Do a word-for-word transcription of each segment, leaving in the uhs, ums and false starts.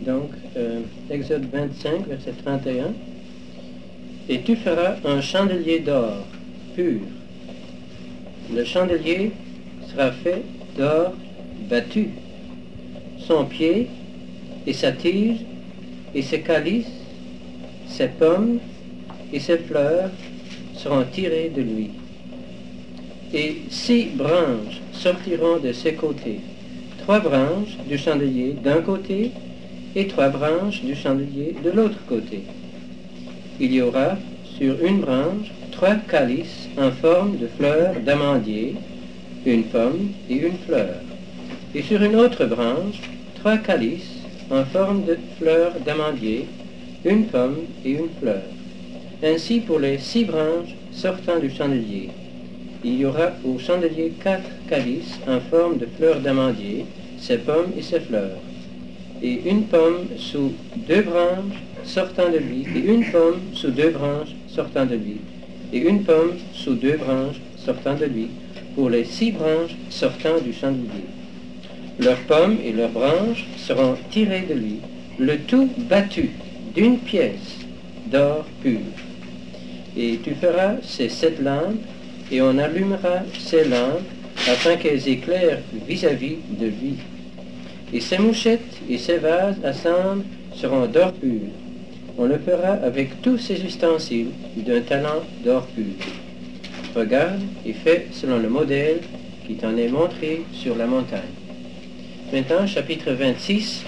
Donc, euh, Exode vingt-cinq, verset trente et un. Et tu feras un chandelier d'or pur. Le chandelier sera fait d'or battu. Son pied et sa tige et ses calices, ses pommes et ses fleurs seront tirés de lui. Et six branches sortiront de ses côtés, trois branches du chandelier d'un côté et trois branches du chandelier de l'autre côté. Il y aura sur une branche trois calices en forme de fleurs d'amandier, une pomme et une fleur. Et sur une autre branche, trois calices en forme de fleurs d'amandier, une pomme et une fleur. Ainsi pour les six branches sortant du chandelier. Il y aura au chandelier quatre calices en forme de fleurs d'amandier, ses pommes et ses fleurs. Et une pomme sous deux branches sortant de lui, et une pomme sous deux branches sortant de lui, et une pomme sous deux branches sortant de lui, pour les six branches sortant du chandelier. Leurs pommes et leurs branches seront tirées de lui, le tout battu d'une pièce d'or pur. Et tu feras ces sept lampes, et on allumera ces lampes, afin qu'elles éclairent vis-à-vis de lui. Et ses mouchettes et ses vases à cendre seront d'or pur. On le fera avec tous ses ustensiles d'un talent d'or pur. Regarde et fais selon le modèle qui t'en est montré sur la montagne. Maintenant, chapitre vingt-six.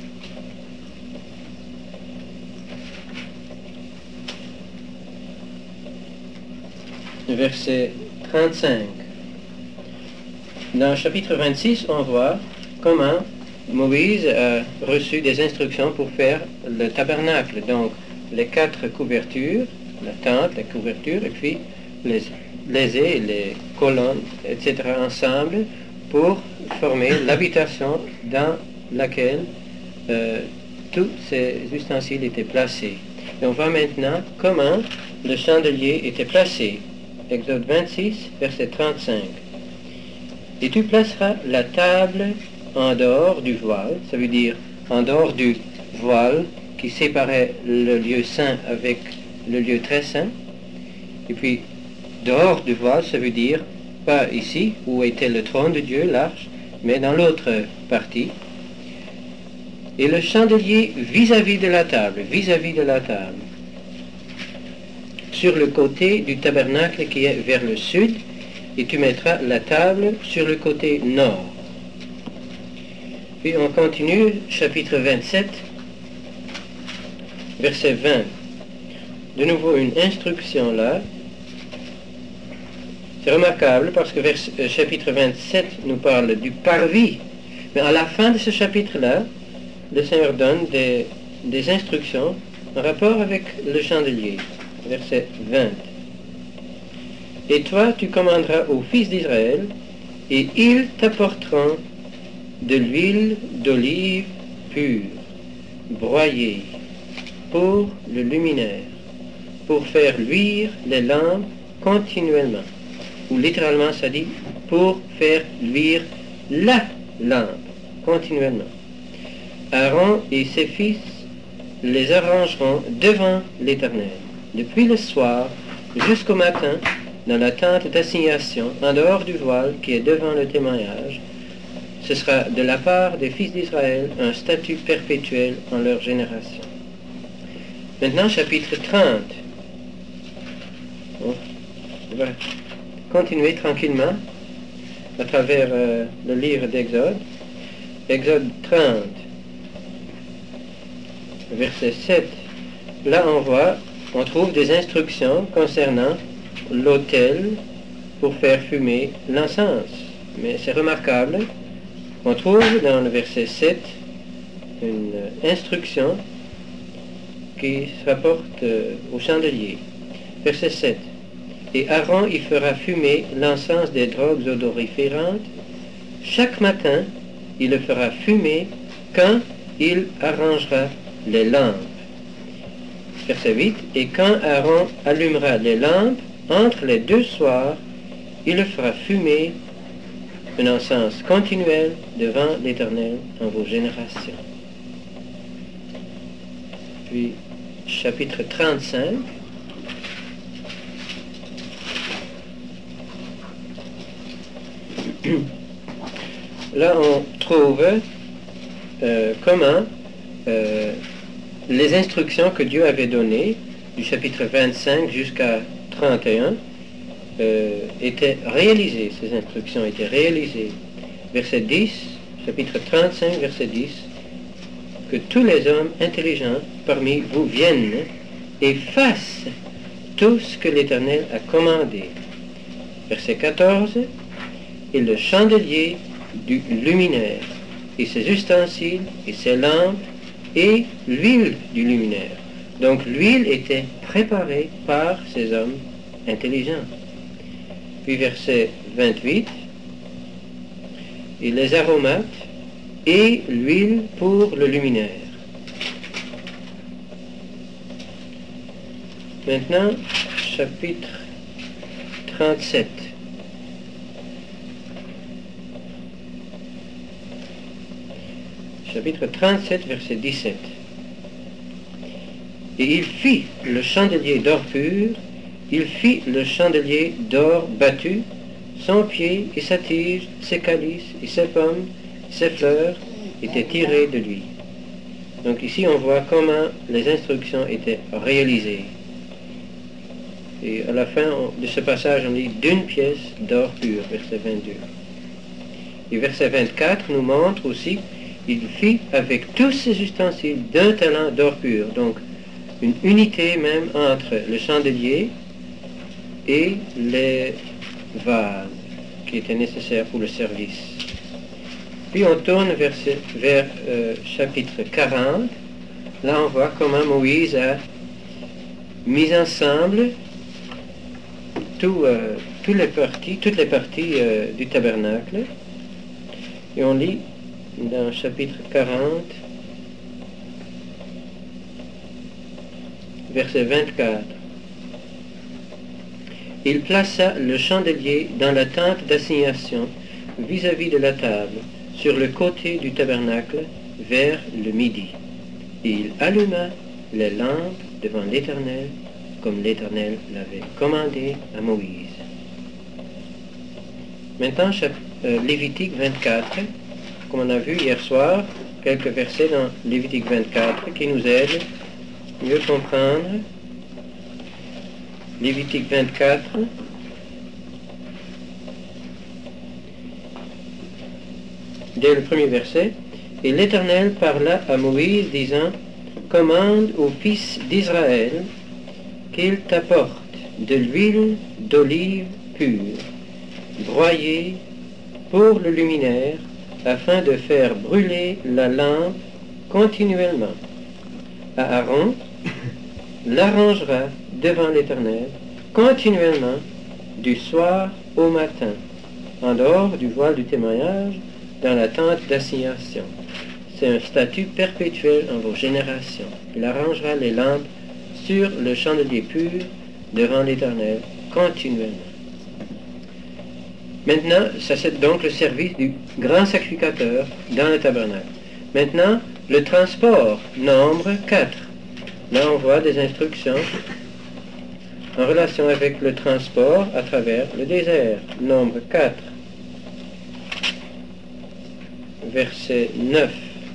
Verset trente-cinq. Dans le chapitre vingt-six, on voit comment Moïse a reçu des instructions pour faire le tabernacle. Donc, les quatre couvertures, la tente, la couverture, et puis les, les ais, les colonnes, et cetera ensemble pour former l'habitation dans laquelle euh, tous ces ustensiles étaient placés. Et on voit maintenant comment le chandelier était placé. Exode vingt-six, verset trente-cinq. Et tu placeras la table en dehors du voile, ça veut dire en dehors du voile qui séparait le lieu saint avec le lieu très saint. Et puis, dehors du voile, ça veut dire pas ici où était le trône de Dieu, l'arche, mais dans l'autre partie. Et le chandelier vis-à-vis de la table, vis-à-vis de la table, sur le côté du tabernacle qui est vers le sud, et tu mettras la table sur le côté nord. Puis on continue, chapitre vingt-sept, verset vingt. De nouveau une instruction là. C'est remarquable parce que vers, euh, chapitre vingt-sept nous parle du parvis. Mais à la fin de ce chapitre-là, le Seigneur donne des, des instructions en rapport avec le chandelier. Verset vingt. Et toi, tu commanderas aux fils d'Israël, et ils t'apporteront de l'huile d'olive pure, broyée, pour le luminaire, pour faire luire les lampes continuellement. Ou littéralement, ça dit, pour faire luire la lampe continuellement. Aaron et ses fils les arrangeront devant l'Éternel, depuis le soir jusqu'au matin, dans la tente d'assignation, en dehors du voile qui est devant le témoignage. Ce sera de la part des fils d'Israël un statut perpétuel en leur génération. Maintenant, chapitre trente. On va continuer tranquillement à travers euh, le livre d'Exode. Exode trente, verset sept. Là, on voit, on trouve des instructions concernant l'autel pour faire fumer l'encens. Mais c'est remarquable, on trouve dans le verset sept une instruction qui se rapporte euh, au chandelier. Verset sept. Et Aaron y fera fumer l'encens des drogues odoriférantes. Chaque matin, il le fera fumer quand il arrangera les lampes. Verset huit. Et quand Aaron allumera les lampes, entre les deux soirs, il le fera fumer un encens continuel devant l'Éternel en vos générations. puis chapitre trente-cinq. Là, on trouve euh, comment euh, les instructions que Dieu avait données, du chapitre vingt-cinq jusqu'à trente et un, euh, étaient réalisées. Ces instructions étaient réalisées. Verset dix, chapitre trente-cinq, verset dix, que tous les hommes intelligents parmi vous viennent et fassent tout ce que l'Éternel a commandé. Verset quatorze, et le chandelier du luminaire, et ses ustensiles, et ses lampes, et l'huile du luminaire. Donc l'huile était préparée par ces hommes intelligents. Puis verset vingt-huit, et les aromates, et l'huile pour le luminaire. Maintenant, chapitre trente-sept. Chapitre trente-sept, verset dix-sept. Et il fit le chandelier d'or pur, il fit le chandelier d'or battu, son pied et sa tige, ses calices et ses pommes, ses fleurs étaient tirés de lui. Donc ici on voit comment les instructions étaient réalisées. Et à la fin de ce passage on lit d'une pièce d'or pur, verset vingt-deux. Et verset vingt-quatre nous montre aussi, il fit avec tous ses ustensiles d'un talent d'or pur. Donc une unité même entre le chandelier et les vases qui étaient nécessaires pour le service. Puis on tourne vers, vers euh, chapitre quarante. Là on voit comment Moïse a mis ensemble tout, euh, toutes les parties, toutes les parties euh, du tabernacle. Et on lit dans chapitre quarante, verset vingt-quatre. Il plaça le chandelier dans la tente d'assignation vis-à-vis de la table, sur le côté du tabernacle, vers le midi. Et il alluma les lampes devant l'Éternel, comme l'Éternel l'avait commandé à Moïse. Maintenant, euh, Lévitique vingt-quatre, comme on a vu hier soir, quelques versets dans Lévitique vingt-quatre qui nous aident à mieux comprendre. Lévitique vingt-quatre, dès le premier verset, et l'Éternel parla à Moïse, disant, commande aux fils d'Israël qu'ils t'apportent de l'huile d'olive pure, broyée pour le luminaire, afin de faire brûler la lampe continuellement. Aaron l'arrangera devant l'Éternel continuellement du soir au matin, en dehors du voile du témoignage, dans la tente d'assignation. C'est un statut perpétuel en vos générations. Il arrangera les lampes sur le chandelier pur devant l'Éternel continuellement. Maintenant, ça c'est donc le service du grand sacrificateur dans le tabernacle. Maintenant, le transport, nombre quatre. Là, on voit des instructions en relation avec le transport à travers le désert. Nombre quatre, verset neuf.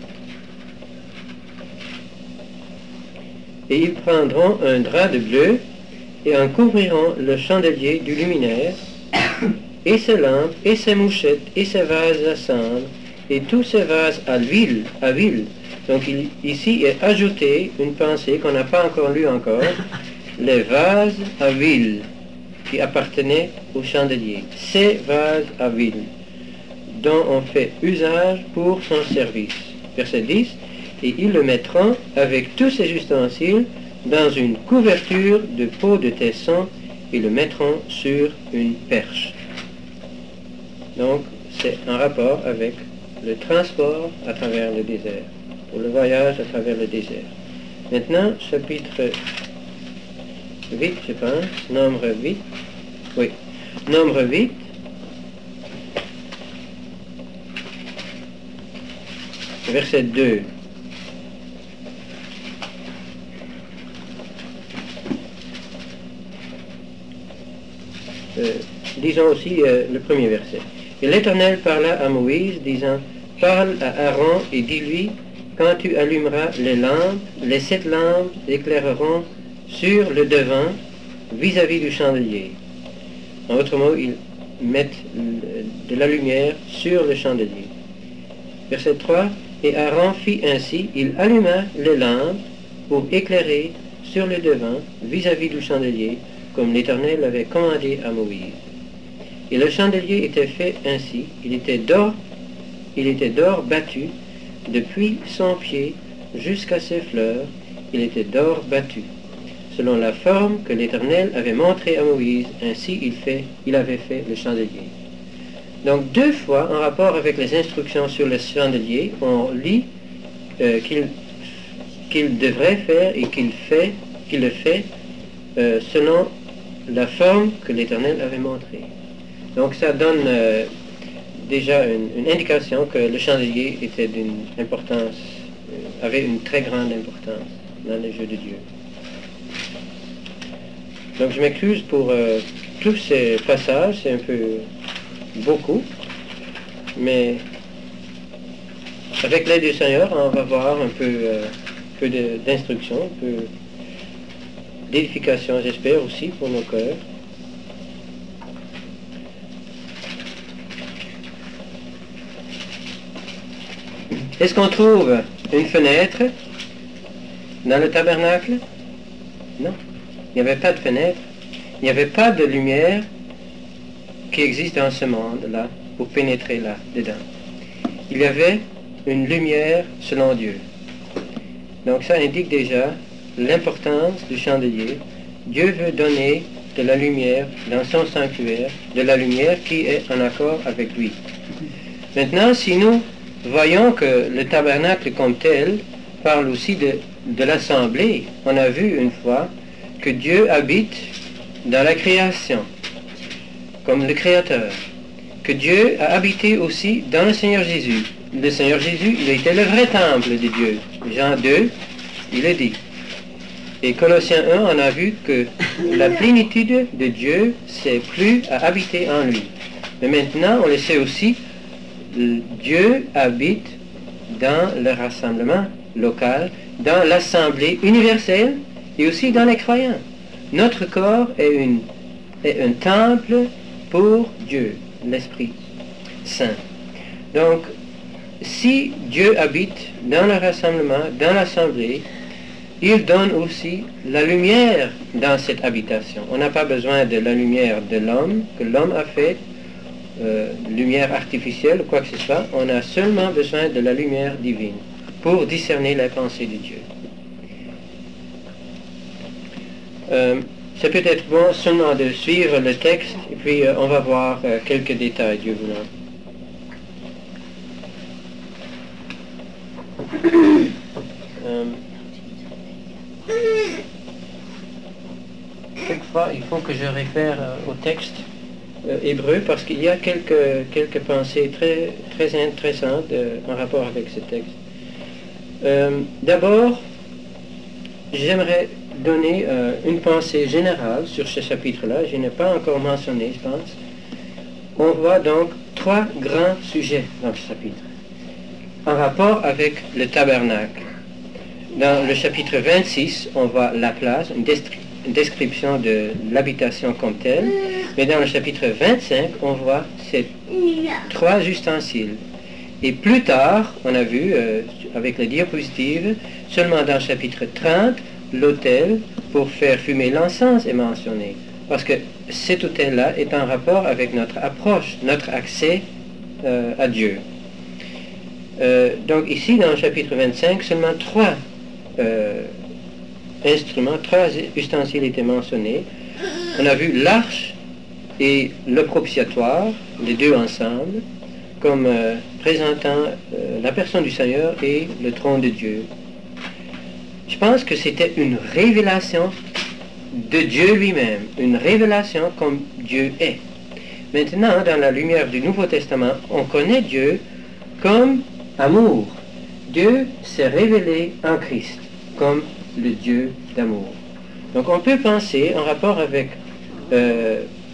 Et ils prendront un drap de bleu et en couvriront le chandelier du luminaire, et ses lampes, et ses mouchettes, et ses vases à cendre, et tous ces vases à l'huile, à huile. Donc il, ici est ajouté une pensée qu'on n'a pas encore lue encore, les vases à huile qui appartenaient au chandelier. Ces vases à huile dont on fait usage pour son service. Verset dix, et ils le mettront avec tous ses ustensiles dans une couverture de peau de tesson et le mettront sur une perche. Donc, c'est en rapport avec le transport à travers le désert, pour le voyage à travers le désert. Maintenant, chapitre huit, je pense, nombre huit, oui, nombre huit, verset deux. euh, disons aussi euh, le premier verset. Et l'Éternel parla à Moïse, disant, parle à Aaron et dis-lui, quand tu allumeras les lampes, les sept lampes éclaireront sur le devant vis-à-vis du chandelier. En d'autres mots, ils mettent de la lumière sur le chandelier. Verset trois, et Aaron fit ainsi, il alluma les lampes pour éclairer sur le devant vis-à-vis du chandelier, comme l'Éternel avait commandé à Moïse. Et le chandelier était fait ainsi, il était d'or, il était d'or battu, depuis son pied jusqu'à ses fleurs, il était d'or battu, selon la forme que l'Éternel avait montrée à Moïse, ainsi il, fait, il avait fait le chandelier. Donc deux fois, en rapport avec les instructions sur le chandelier, on lit euh, qu'il qu'il devrait faire et qu'il fait, qu'il le fait euh, selon la forme que l'Éternel avait montrée. Donc ça donne euh, déjà une, une indication que le chandelier était d'une importance, euh, avait une très grande importance dans les jeux de Dieu. Donc je m'excuse pour euh, tous ces passages, c'est un peu beaucoup, mais avec l'aide du Seigneur, on va voir un peu, euh, peu d'instruction, un peu d'édification, j'espère aussi, pour nos cœurs. Est-ce qu'on trouve une fenêtre dans le tabernacle? Non. Il n'y avait pas de fenêtre. Il n'y avait pas de lumière qui existe dans ce monde-là pour pénétrer là, dedans. Il y avait une lumière selon Dieu. Donc ça indique déjà l'importance du chandelier. Dieu veut donner de la lumière dans son sanctuaire, de la lumière qui est en accord avec lui. Maintenant, si nous voyons que le tabernacle comme tel parle aussi de, de l'assemblée, on a vu une fois que Dieu habite dans la création, comme le Créateur, que Dieu a habité aussi dans le Seigneur Jésus. Le Seigneur Jésus, il était le vrai temple de Dieu. Jean deux, il est dit. Et Colossiens un, on a vu que la plénitude de Dieu s'est plus à habiter en lui. Mais maintenant, on le sait aussi, Dieu habite dans le rassemblement local, dans l'assemblée universelle et aussi dans les croyants. Notre corps est, une, est un temple pour Dieu, l'Esprit Saint. Donc, si Dieu habite dans le rassemblement, dans l'assemblée, il donne aussi la lumière dans cette habitation. On n'a pas besoin de la lumière de l'homme, que l'homme a fait, euh, lumière artificielle ou quoi que ce soit. On a seulement besoin de la lumière divine pour discerner la pensée de Dieu. Euh, c'est peut-être bon seulement de suivre le texte et puis euh, on va voir euh, quelques détails, Dieu voulant. euh, quelquefois, il faut que je réfère euh, au texte euh, hébreu parce qu'il y a quelques, quelques pensées très, très intéressantes euh, en rapport avec ce texte. Euh, D'abord, j'aimerais donner euh, une pensée générale sur ce chapitre-là. Je n'ai pas encore mentionné, je pense. On voit donc trois grands sujets dans ce chapitre, en rapport avec le tabernacle. Dans le chapitre vingt-six, on voit la place, une, une description de l'habitation comme telle, mais dans le chapitre vingt-cinq, on voit ces trois ustensiles. Et plus tard, on a vu, euh, avec les diapositives, seulement dans le chapitre trente, l'autel pour faire fumer l'encens est mentionné. Parce que cet autel-là est en rapport avec notre approche, notre accès euh, à Dieu. Euh, donc ici, dans le chapitre vingt-cinq, seulement trois euh, instruments, trois ustensiles étaient mentionnés. On a vu l'arche et le propitiatoire, les deux ensemble, comme euh, présentant euh, la personne du Seigneur et le trône de Dieu. Je pense que c'était une révélation de Dieu lui-même, une révélation comme Dieu est. Maintenant, dans la lumière du Nouveau Testament, on connaît Dieu comme amour. Dieu s'est révélé en Christ comme le Dieu d'amour. Donc on peut penser en rapport avec euh,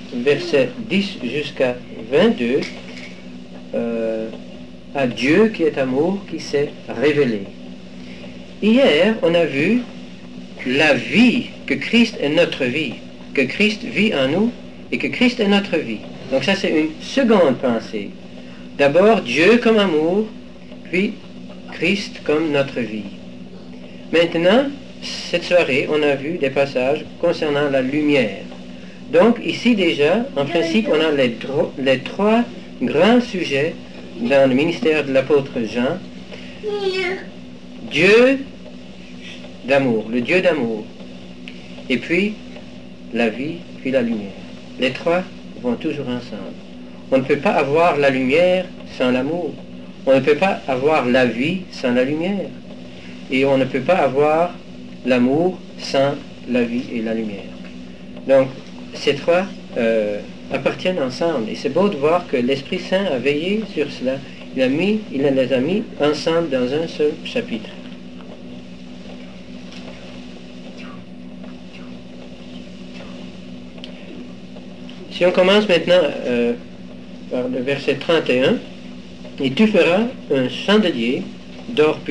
versets dix jusqu'à vingt-deux, euh, à Dieu qui est amour, qui s'est révélé. Hier, on a vu la vie, que Christ est notre vie, que Christ vit en nous et que Christ est notre vie. Donc ça, c'est une seconde pensée. D'abord, Dieu comme amour, puis Christ comme notre vie. Maintenant, cette soirée, on a vu des passages concernant la lumière. Donc ici déjà, en principe, on a les, dro- les trois grands sujets dans le ministère de l'apôtre Jean. Dieu d'amour, le Dieu d'amour, et puis la vie, puis la lumière. Les trois vont toujours ensemble. On ne peut pas avoir la lumière sans l'amour. On ne peut pas avoir la vie sans la lumière. Et on ne peut pas avoir l'amour sans la vie et la lumière. Donc, ces trois euh, appartiennent ensemble. Et c'est beau de voir que l'Esprit Saint a veillé sur cela. Il, a mis, il les a mis ensemble dans un seul chapitre. Si on commence maintenant euh, par le verset trente et un, « Et tu feras un chandelier d'or pur. »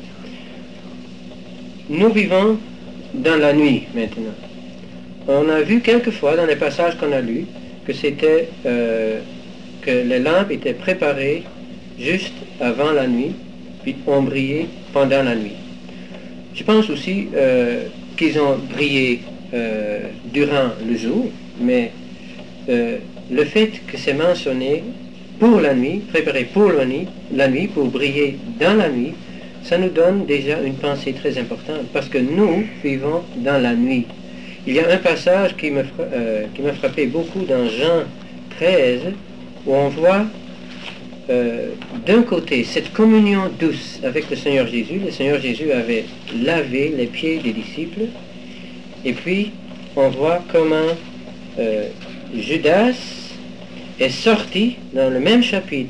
Nous vivons dans la nuit maintenant. On a vu quelquefois dans les passages qu'on a lus que c'était euh, que les lampes étaient préparées juste avant la nuit, puis ont brillé pendant la nuit. Je pense aussi euh, qu'ils ont brillé euh, durant le jour, mais euh, le fait que c'est mentionné pour la nuit, préparé pour la nuit, la nuit, pour briller dans la nuit, ça nous donne déjà une pensée très importante, parce que nous vivons dans la nuit. Il y a un passage qui me fra- euh, qui m'a frappé beaucoup dans Jean treize, où on voit euh, d'un côté cette communion douce avec le Seigneur Jésus. Le Seigneur Jésus avait lavé les pieds des disciples, et puis on voit comment euh, Judas est sorti dans le même chapitre,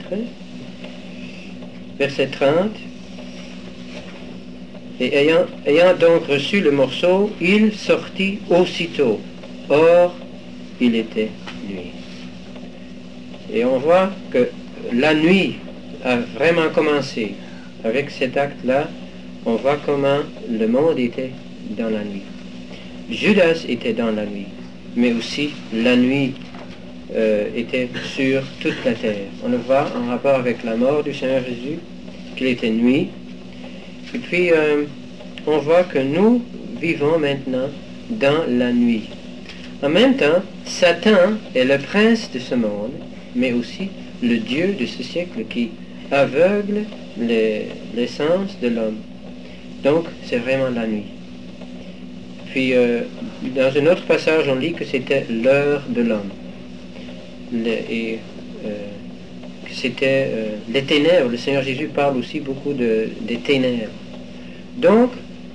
verset trente, et ayant, ayant donc reçu le morceau, il sortit aussitôt. Or, il était nuit. Et on voit que la nuit a vraiment commencé. Avec cet acte-là, on voit comment le monde était dans la nuit. Judas était dans la nuit, mais aussi la nuit euh, était sur toute la terre. On le voit en rapport avec la mort du Seigneur Jésus, qu'il était nuit. Et puis, euh, on voit que nous vivons maintenant dans la nuit. En même temps, Satan est le prince de ce monde, mais aussi le Dieu de ce siècle qui aveugle les, les sens de l'homme. Donc, c'est vraiment la nuit. Puis, euh, dans un autre passage, on lit que c'était l'heure de l'homme. Le, et euh, que c'était euh, les ténèbres. Le Seigneur Jésus parle aussi beaucoup de, des ténèbres. Donc,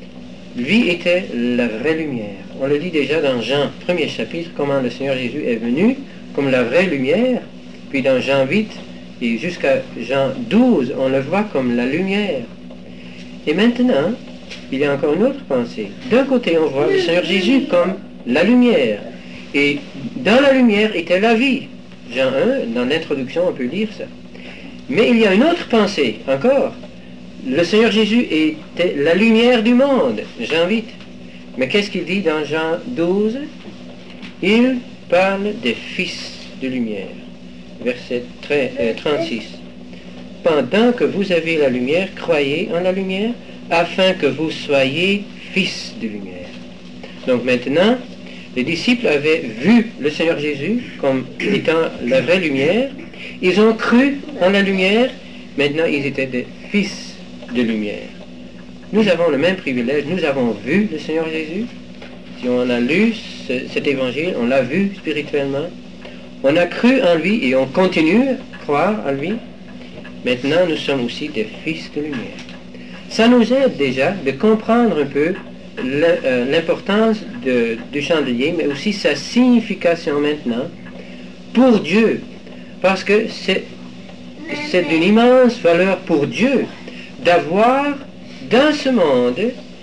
lui était la vraie lumière. On le dit déjà dans Jean, premier chapitre, comment le Seigneur Jésus est venu comme la vraie lumière. Puis dans Jean huit et jusqu'à Jean douze, on le voit comme la lumière. Et maintenant, il y a encore une autre pensée. D'un côté, on voit le Seigneur Jésus comme la lumière. Et dans la lumière était la vie. Jean un, dans l'introduction, on peut lire ça. Mais il y a une autre pensée encore. Le Seigneur Jésus était la lumière du monde, Jean huit. Mais qu'est-ce qu'il dit dans Jean douze? Il parle des fils de lumière. Verset trente-six. Pendant que vous avez la lumière, croyez en la lumière, afin que vous soyez fils de lumière. Donc maintenant, les disciples avaient vu le Seigneur Jésus comme étant la vraie lumière. Ils ont cru en la lumière. Maintenant, ils étaient des fils de lumière. Nous avons le même privilège. Nous avons vu le Seigneur Jésus. Si on a lu ce, cet évangile, on l'a vu spirituellement. On a cru en lui et on continue à croire en lui. Maintenant, nous sommes aussi des fils de lumière. Ça nous aide déjà de comprendre un peu l'importance de, du chandelier, mais aussi sa signification maintenant pour Dieu. Parce que c'est, c'est d'une immense valeur pour Dieu d'avoir dans ce monde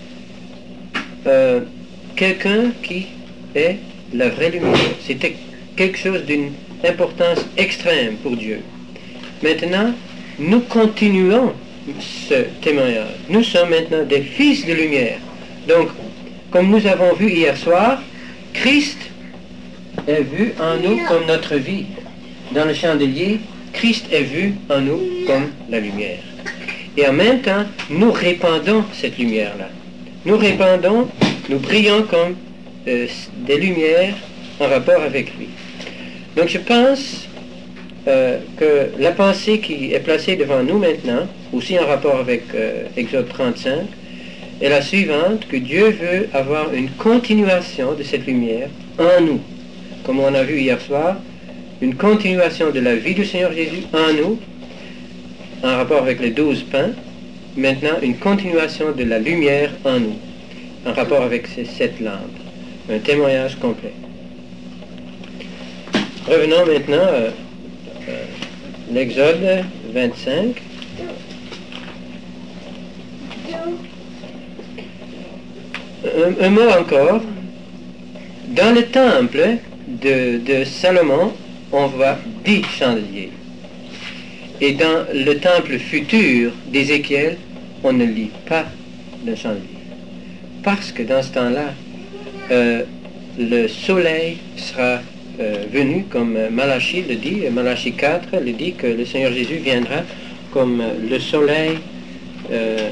euh, quelqu'un qui est la vraie lumière. C'était quelque chose d'une importance extrême pour Dieu. Maintenant, nous continuons ce témoignage. Nous sommes maintenant des fils de lumière. Donc, comme nous avons vu hier soir, Christ est vu en nous comme notre vie. Dans le chandelier, Christ est vu en nous comme la lumière. Et en même temps, nous répandons cette lumière-là. Nous répandons, nous brillons comme euh, des lumières en rapport avec lui. Donc je pense euh, que la pensée qui est placée devant nous maintenant, aussi en rapport avec euh, Exode trente-cinq, est la suivante, que Dieu veut avoir une continuation de cette lumière en nous. Comme on a vu hier soir, une continuation de la vie du Seigneur Jésus en nous, en rapport avec les douze pains, maintenant une continuation de la lumière en nous, en rapport avec ces sept lampes. Un témoignage complet. Revenons maintenant à euh, euh, l'Exode vingt-cinq. Un, un mot encore. Dans le temple de, de Salomon, on voit dix chandeliers. Et dans le temple futur d'Ézéchiel, on ne lit pas de chandelier. Parce que dans ce temps-là, euh, le soleil sera euh, venu, comme Malachie le dit, Malachie quatre le dit, que le Seigneur Jésus viendra comme le soleil euh,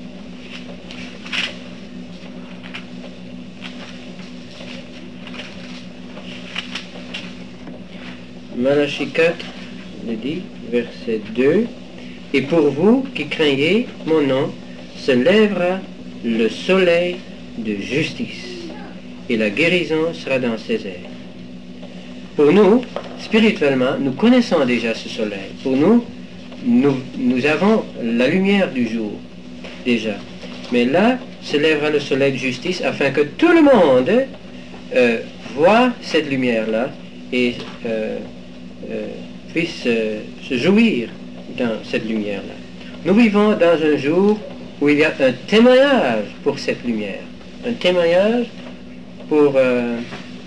Malachie quatre le dit, verset deux, « Et pour vous qui craignez mon nom, se lèvera le soleil de justice, et la guérison sera dans ses airs. » Pour nous, spirituellement, nous connaissons déjà ce soleil. Pour nous, nous, nous avons la lumière du jour, déjà. Mais là, se lèvera le soleil de justice, afin que tout le monde euh, voit cette lumière-là, et euh, euh, puisse euh, se jouir dans cette lumière-là. Nous vivons dans un jour où il y a un témoignage pour cette lumière, un témoignage pour euh,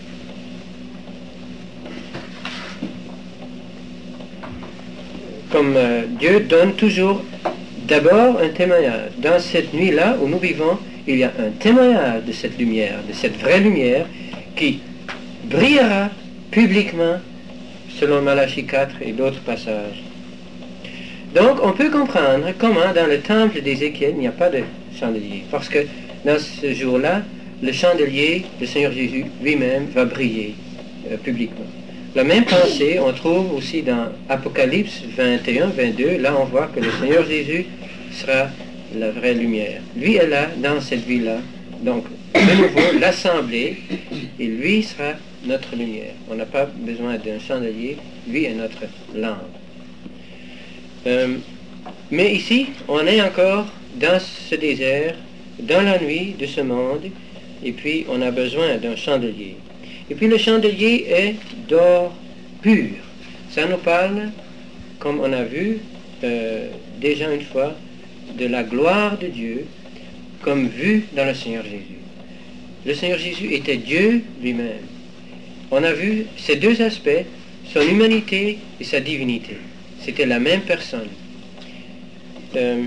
comme euh, Dieu donne toujours d'abord un témoignage. Dans cette nuit-là où nous vivons, il y a un témoignage de cette lumière, de cette vraie lumière qui brillera publiquement selon Malachie quatre et d'autres passages. Donc, on peut comprendre comment dans le temple d'Ézéchiel, il n'y a pas de chandelier. Parce que dans ce jour-là, le chandelier, le Seigneur Jésus lui-même, va briller euh, publiquement. La même pensée, on trouve aussi dans Apocalypse vingt et un vingt-deux. Là, on voit que le Seigneur Jésus sera la vraie lumière. Lui est là, dans cette vie-là. Donc, de nouveau, l'assemblée, et lui sera notre lumière. On n'a pas besoin d'un chandelier, lui est notre lampe. Euh, mais ici, on est encore dans ce désert, dans la nuit de ce monde, et puis on a besoin d'un chandelier. Et puis le chandelier est d'or pur. Ça nous parle, comme on a vu euh, déjà une fois, de la gloire de Dieu, comme vue dans le Seigneur Jésus. Le Seigneur Jésus était Dieu lui-même. On a vu ces deux aspects, son humanité et sa divinité. C'était la même personne. Euh,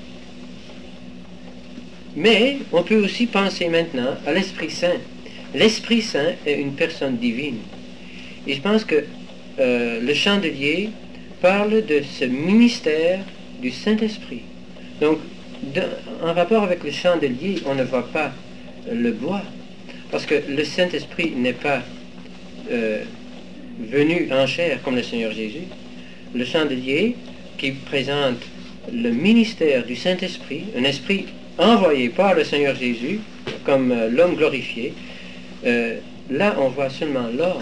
mais on peut aussi penser maintenant à l'Esprit Saint. L'Esprit Saint est une personne divine. Et je pense que euh, le chandelier parle de ce ministère du Saint-Esprit. Donc, de, en rapport avec le chandelier, on ne voit pas le bois, parce que le Saint-Esprit n'est pas euh, venu en chair comme le Seigneur Jésus. Le chandelier qui présente le ministère du Saint-Esprit, un esprit envoyé par le Seigneur Jésus comme euh, l'homme glorifié, euh, là on voit seulement l'or.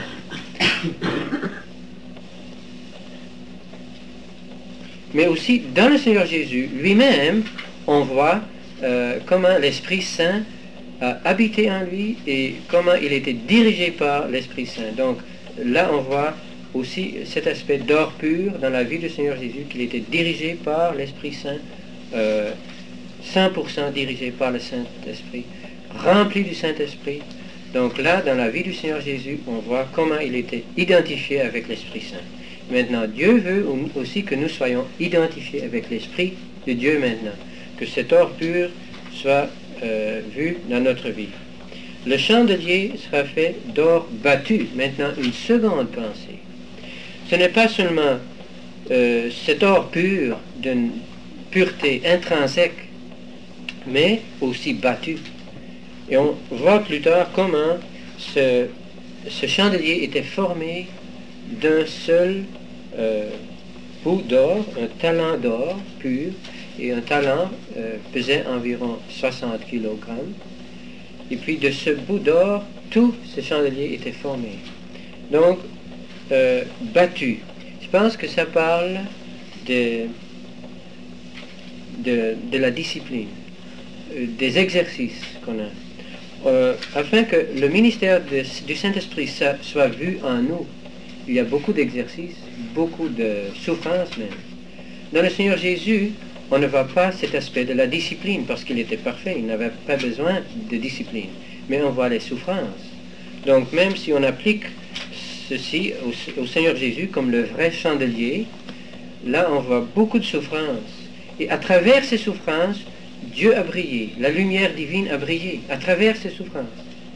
Mais aussi dans le Seigneur Jésus lui-même, on voit euh, comment l'Esprit Saint a habité en lui et comment il était dirigé par l'Esprit Saint. Donc là on voit aussi cet aspect d'or pur dans la vie du Seigneur Jésus, qu'il était dirigé par l'Esprit Saint, euh, cent pour cent dirigé par le Saint-Esprit, rempli du Saint-Esprit, Donc là, dans la vie du Seigneur Jésus, on voit comment il était identifié avec l'Esprit Saint. Maintenant, Dieu veut aussi que nous soyons identifiés avec l'Esprit de Dieu maintenant, que cet or pur soit euh, vu dans notre vie. Le chandelier sera fait d'or battu. Maintenant, une seconde pensée. Ce n'est pas seulement euh, cet or pur d'une pureté intrinsèque, mais aussi battu. Et on voit plus tard comment ce, ce chandelier était formé d'un seul euh, bout d'or, un talent d'or pur, et un talent euh, pesait environ soixante kilogrammes. Et puis de ce bout d'or, tout ce chandelier était formé. Donc, euh, battu. Je pense que ça parle de, de, de la discipline, euh, des exercices qu'on a. Euh, afin que le ministère de, du Saint-Esprit soit vu en nous. Il y a beaucoup d'exercices, beaucoup de souffrances même. Dans le Seigneur Jésus, on ne voit pas cet aspect de la discipline parce qu'il était parfait, il n'avait pas besoin de discipline. Mais on voit les souffrances. Donc même si on applique ceci au, au Seigneur Jésus comme le vrai chandelier, là on voit beaucoup de souffrances. Et à travers ces souffrances, Dieu a brillé, la lumière divine a brillé à travers ces souffrances.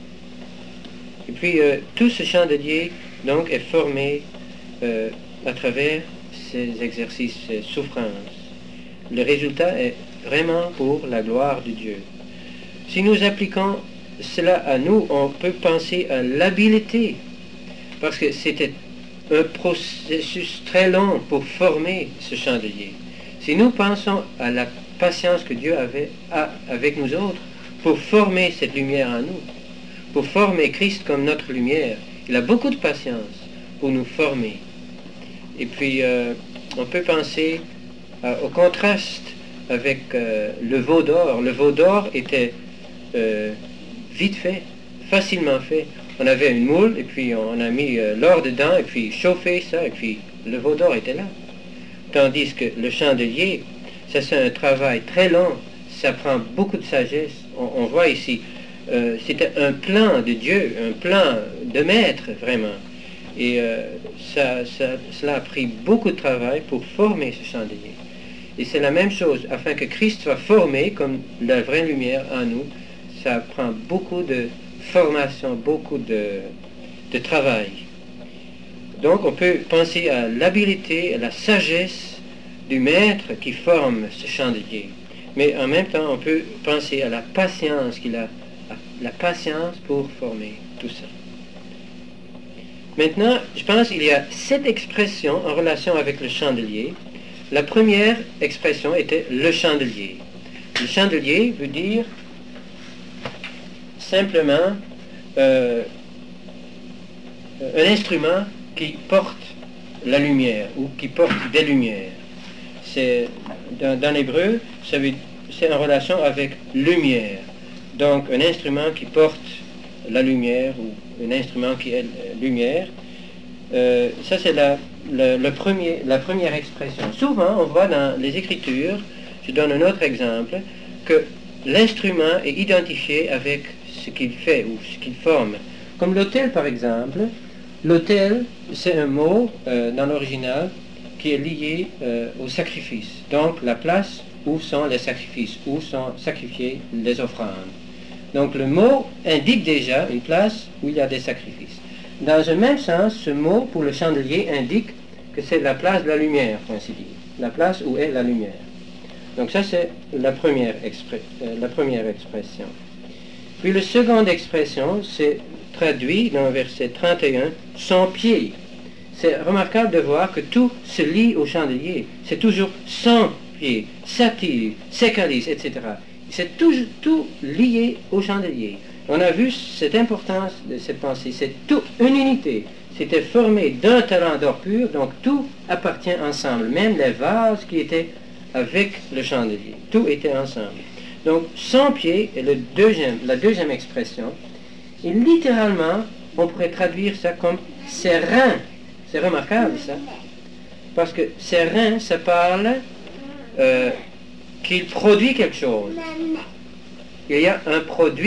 Et puis euh, tout ce chandelier donc est formé euh, à travers ces exercices, ces souffrances. Le résultat est vraiment pour la gloire de Dieu. Si nous appliquons cela à nous, on peut penser à l'habileté, parce que c'était un processus très long pour former ce chandelier. Si nous pensons à la patience que Dieu avait à, avec nous autres pour former cette lumière en nous, pour former Christ comme notre lumière, il a beaucoup de patience pour nous former. Et puis, euh, on peut penser euh, au contraste avec euh, le veau d'or. Le veau d'or était euh, vite fait, facilement fait. On avait une moule, et puis on a mis euh, l'or dedans, et puis chauffé ça, et puis le veau d'or était là. Tandis que le chandelier, ça c'est un travail très long, ça prend beaucoup de sagesse. On, on voit ici, euh, c'était un plan de Dieu, un plan de maître vraiment. Et euh, ça, ça, cela a pris beaucoup de travail pour former ce chandelier. Et c'est la même chose, afin que Christ soit formé comme la vraie lumière en nous, ça prend beaucoup de formation, beaucoup de, de travail. Donc on peut penser à l'habileté, à la sagesse du maître qui forme ce chandelier. Mais en même temps, on peut penser à la patience qu'il a, la patience pour former tout ça. Maintenant, je pense qu'il y a sept expressions en relation avec le chandelier. La première expression était le chandelier. Le chandelier veut dire simplement euh, un instrument qui porte la lumière ou qui porte des lumières. C'est, dans, dans l'hébreu, c'est en relation avec lumière. Donc un instrument qui porte la lumière ou un instrument qui est lumière. Euh, ça c'est la, la, le premier, la première expression. Souvent on voit dans les Écritures, je donne un autre exemple, que l'instrument est identifié avec ce qu'il fait ou ce qu'il forme. Comme l'autel par exemple, l'autel c'est un mot euh, dans l'original qui est lié euh, au sacrifice. Donc la place où sont les sacrifices, où sont sacrifiées les offrandes. Donc le mot indique déjà une place où il y a des sacrifices. Dans un même sens, ce mot pour le chandelier indique que c'est la place de la lumière, pour ainsi dire. La place où est la lumière. Donc ça c'est la première, expre- euh, la première expression. Puis la seconde expression, c'est traduit dans le verset trente et un, son pied. C'est remarquable de voir que tout se lie au chandelier. C'est toujours son pied, sa tige, ses calices, et cetera. C'est tout, tout lié au chandelier. On a vu cette importance de cette pensée. C'est tout une unité. C'était formé d'un talent d'or pur, donc tout appartient ensemble. Même les vases qui étaient avec le chandelier. Tout était ensemble. Donc, son pied est le deuxième, la deuxième expression. Et littéralement, on pourrait traduire ça comme ses reins. C'est remarquable ça. Parce que ses reins, ça parle euh, qu'il produit quelque chose. Il y a un produit.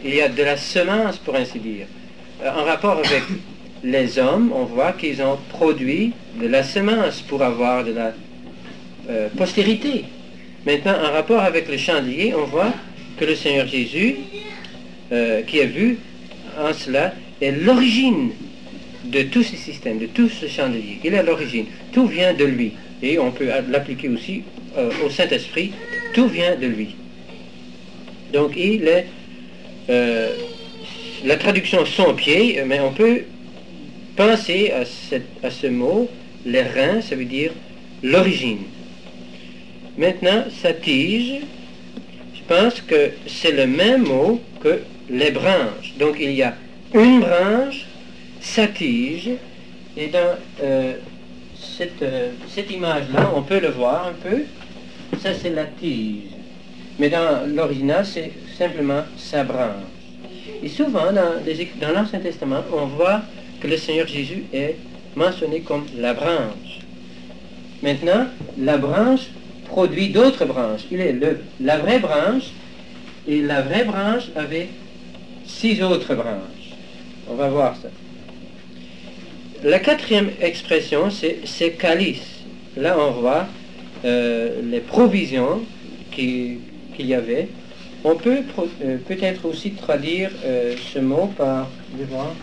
il y a de la semence, pour ainsi dire. Euh, en rapport avec les hommes, on voit qu'ils ont produit de la semence pour avoir de la euh, postérité. Maintenant, en rapport avec le chandelier, on voit que le Seigneur Jésus, euh, qui est vu en cela, est l'origine de tout ce système, de tout ce chandelier. Il est l'origine. Tout vient de lui. Et on peut l'appliquer aussi euh, au Saint-Esprit. Tout vient de lui. Donc, il est... Euh, la traduction son pied, mais on peut penser à, cette, à ce mot, les reins, ça veut dire l'origine. Maintenant, sa tige, je pense que c'est le même mot que les branches. Donc, il y a une branche, sa tige, et dans euh, cette, euh, cette image-là, on peut le voir un peu, ça c'est la tige. Mais dans l'original, c'est simplement sa branche. Et souvent, dans, les, dans l'Ancien Testament, on voit que le Seigneur Jésus est mentionné comme la branche. Maintenant, la branche produit d'autres branches. Il est le, la vraie branche, et la vraie branche avait six autres branches. On va voir ça. La quatrième expression, c'est calice. Là, on voit euh, les provisions qu'il qu'il y avait. On peut euh, peut-être aussi traduire euh, ce mot par... Je vais voir.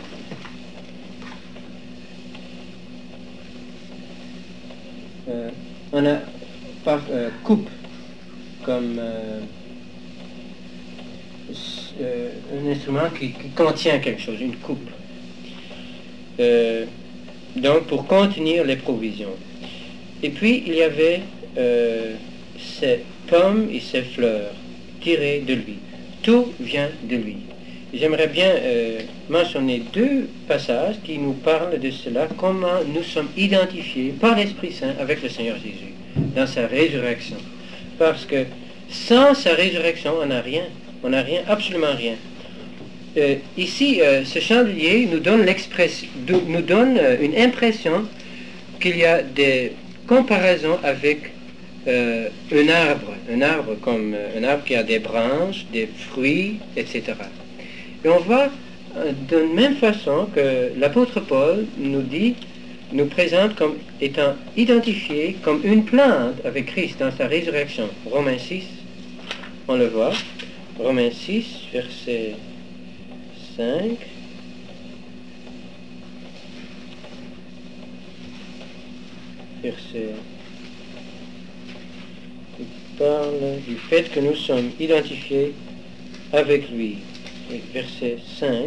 Euh, on a par euh, coupe, comme euh, euh, un instrument qui, qui contient quelque chose, une coupe. Euh, donc, pour contenir les provisions. Et puis, il y avait euh, ces pommes et ces fleurs tirées de lui. Tout vient de lui. J'aimerais bien euh, mentionner deux passages qui nous parlent de cela, comment nous sommes identifiés par l'Esprit Saint avec le Seigneur Jésus, dans sa résurrection. Parce que sans sa résurrection, on n'a rien. On n'a rien, absolument rien. Euh, ici, euh, ce chandelier nous donne, nous donne euh, une impression qu'il y a des comparaisons avec euh, un arbre, un arbre comme euh, un arbre qui a des branches, des fruits, et cetera. Et on voit euh, de la même façon que l'apôtre Paul nous dit, nous présente comme étant identifié comme une plante avec Christ dans sa résurrection. Romains six, on le voit. Romains six, verset cinq. Verset... Il parle du fait que nous sommes identifiés avec lui. Verset cinq.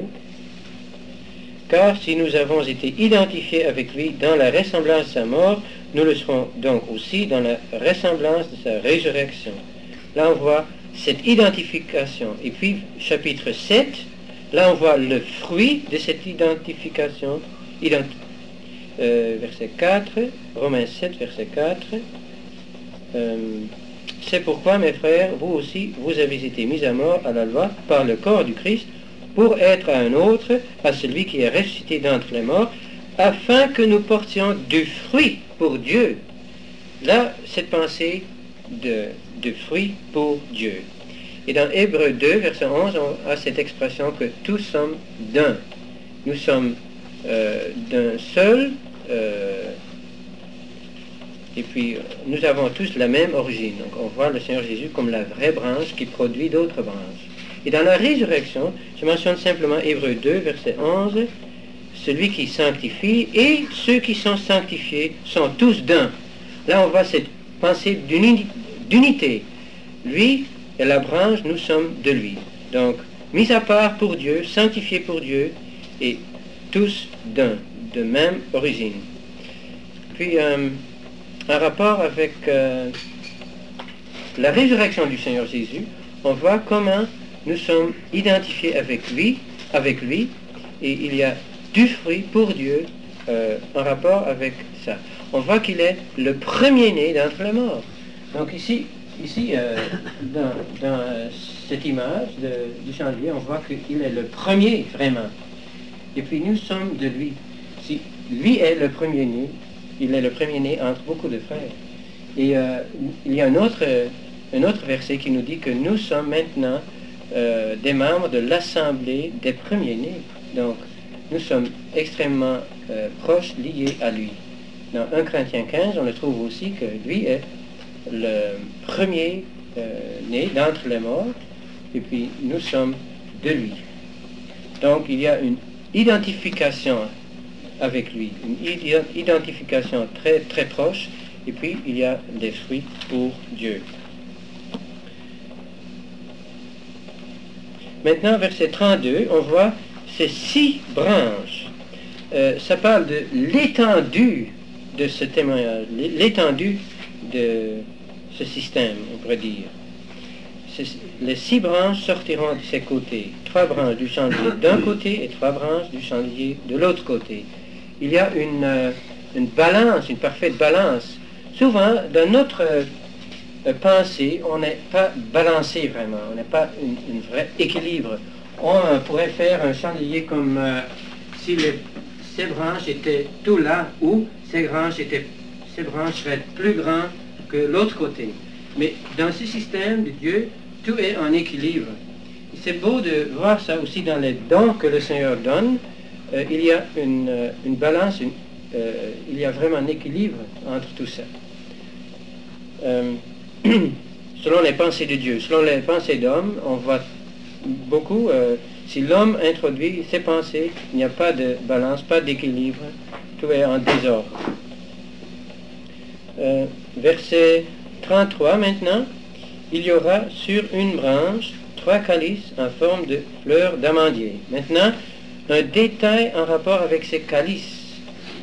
Car si nous avons été identifiés avec lui dans la ressemblance de sa mort, nous le serons donc aussi dans la ressemblance de sa résurrection. Là, on voit cette identification. Et puis, chapitre sept, là, on voit le fruit de cette identification. Ident... Euh, verset quatre, Romains sept, verset quatre. Euh, C'est pourquoi, mes frères, vous aussi, vous avez été mis à mort à la loi par le corps du Christ, pour être à un autre, à celui qui est ressuscité d'entre les morts, afin que nous portions du fruit pour Dieu. Là, cette pensée de, de fruit pour Dieu. Et dans Hébreux deux, verset onze, on a cette expression que tous sommes d'un. Nous sommes euh, d'un seul, euh, et puis nous avons tous la même origine. Donc on voit le Seigneur Jésus comme la vraie branche qui produit d'autres branches. Et dans la résurrection, je mentionne simplement Hébreux deux, verset onze, celui qui sanctifie et ceux qui sont sanctifiés sont tous d'un. Là, on voit cette pensée d'unité. Lui et la branche, nous sommes de lui. Donc, mis à part pour Dieu, sanctifiés pour Dieu, et tous d'un, de même origine. Puis, euh, en rapport avec euh, la résurrection du Seigneur Jésus, on voit comment nous sommes identifiés avec lui, avec lui, et il y a du fruit pour Dieu euh, en rapport avec ça. On voit qu'il est le premier-né d'entre les morts. Donc ici, ici euh, dans, dans cette image de, du chandelier, on voit qu'il est le premier vraiment. Et puis nous sommes de lui. Si lui est le premier-né, il est le premier-né entre beaucoup de frères. Et euh, il y a un autre, un autre verset qui nous dit que nous sommes maintenant euh, des membres de l'assemblée des premiers-nés. Donc, nous sommes extrêmement euh, proches, liés à lui. Dans un Corinthiens quinze, on le trouve aussi que lui est le premier euh, né d'entre les morts, et puis nous sommes de lui. Donc, il y a une identification avec lui, une identification très, très proche, et puis il y a des fruits pour Dieu. Maintenant, verset trente-deux, on voit ces six branches. Euh, ça parle de l'étendue de ce témoignage, l'étendue de ce système, on pourrait dire. Les six branches sortiront de ses côtés. Trois branches du chandelier d'un côté et trois branches du chandelier de l'autre côté. Il y a une, euh, une balance, une parfaite balance. Souvent, dans notre euh, pensée, on n'est pas balancé vraiment. On n'a pas un vrai équilibre. On euh, pourrait faire un chandelier comme euh, si les, ces branches étaient tout là, ou ces branches, étaient, ces branches seraient plus grandes que l'autre côté. Mais dans ce système de Dieu, tout est en équilibre. C'est beau de voir ça aussi dans les dons que le Seigneur donne. Euh, il y a une, euh, une balance, une, euh, il y a vraiment un équilibre entre tout ça. Euh, selon les pensées de Dieu, selon les pensées d'homme, on voit beaucoup, euh, si l'homme introduit ses pensées, il n'y a pas de balance, pas d'équilibre, tout est en désordre. Euh, verset trente-trois maintenant. Il y aura sur une branche trois calices en forme de fleurs d'amandier. Maintenant, un détail en rapport avec ces calices.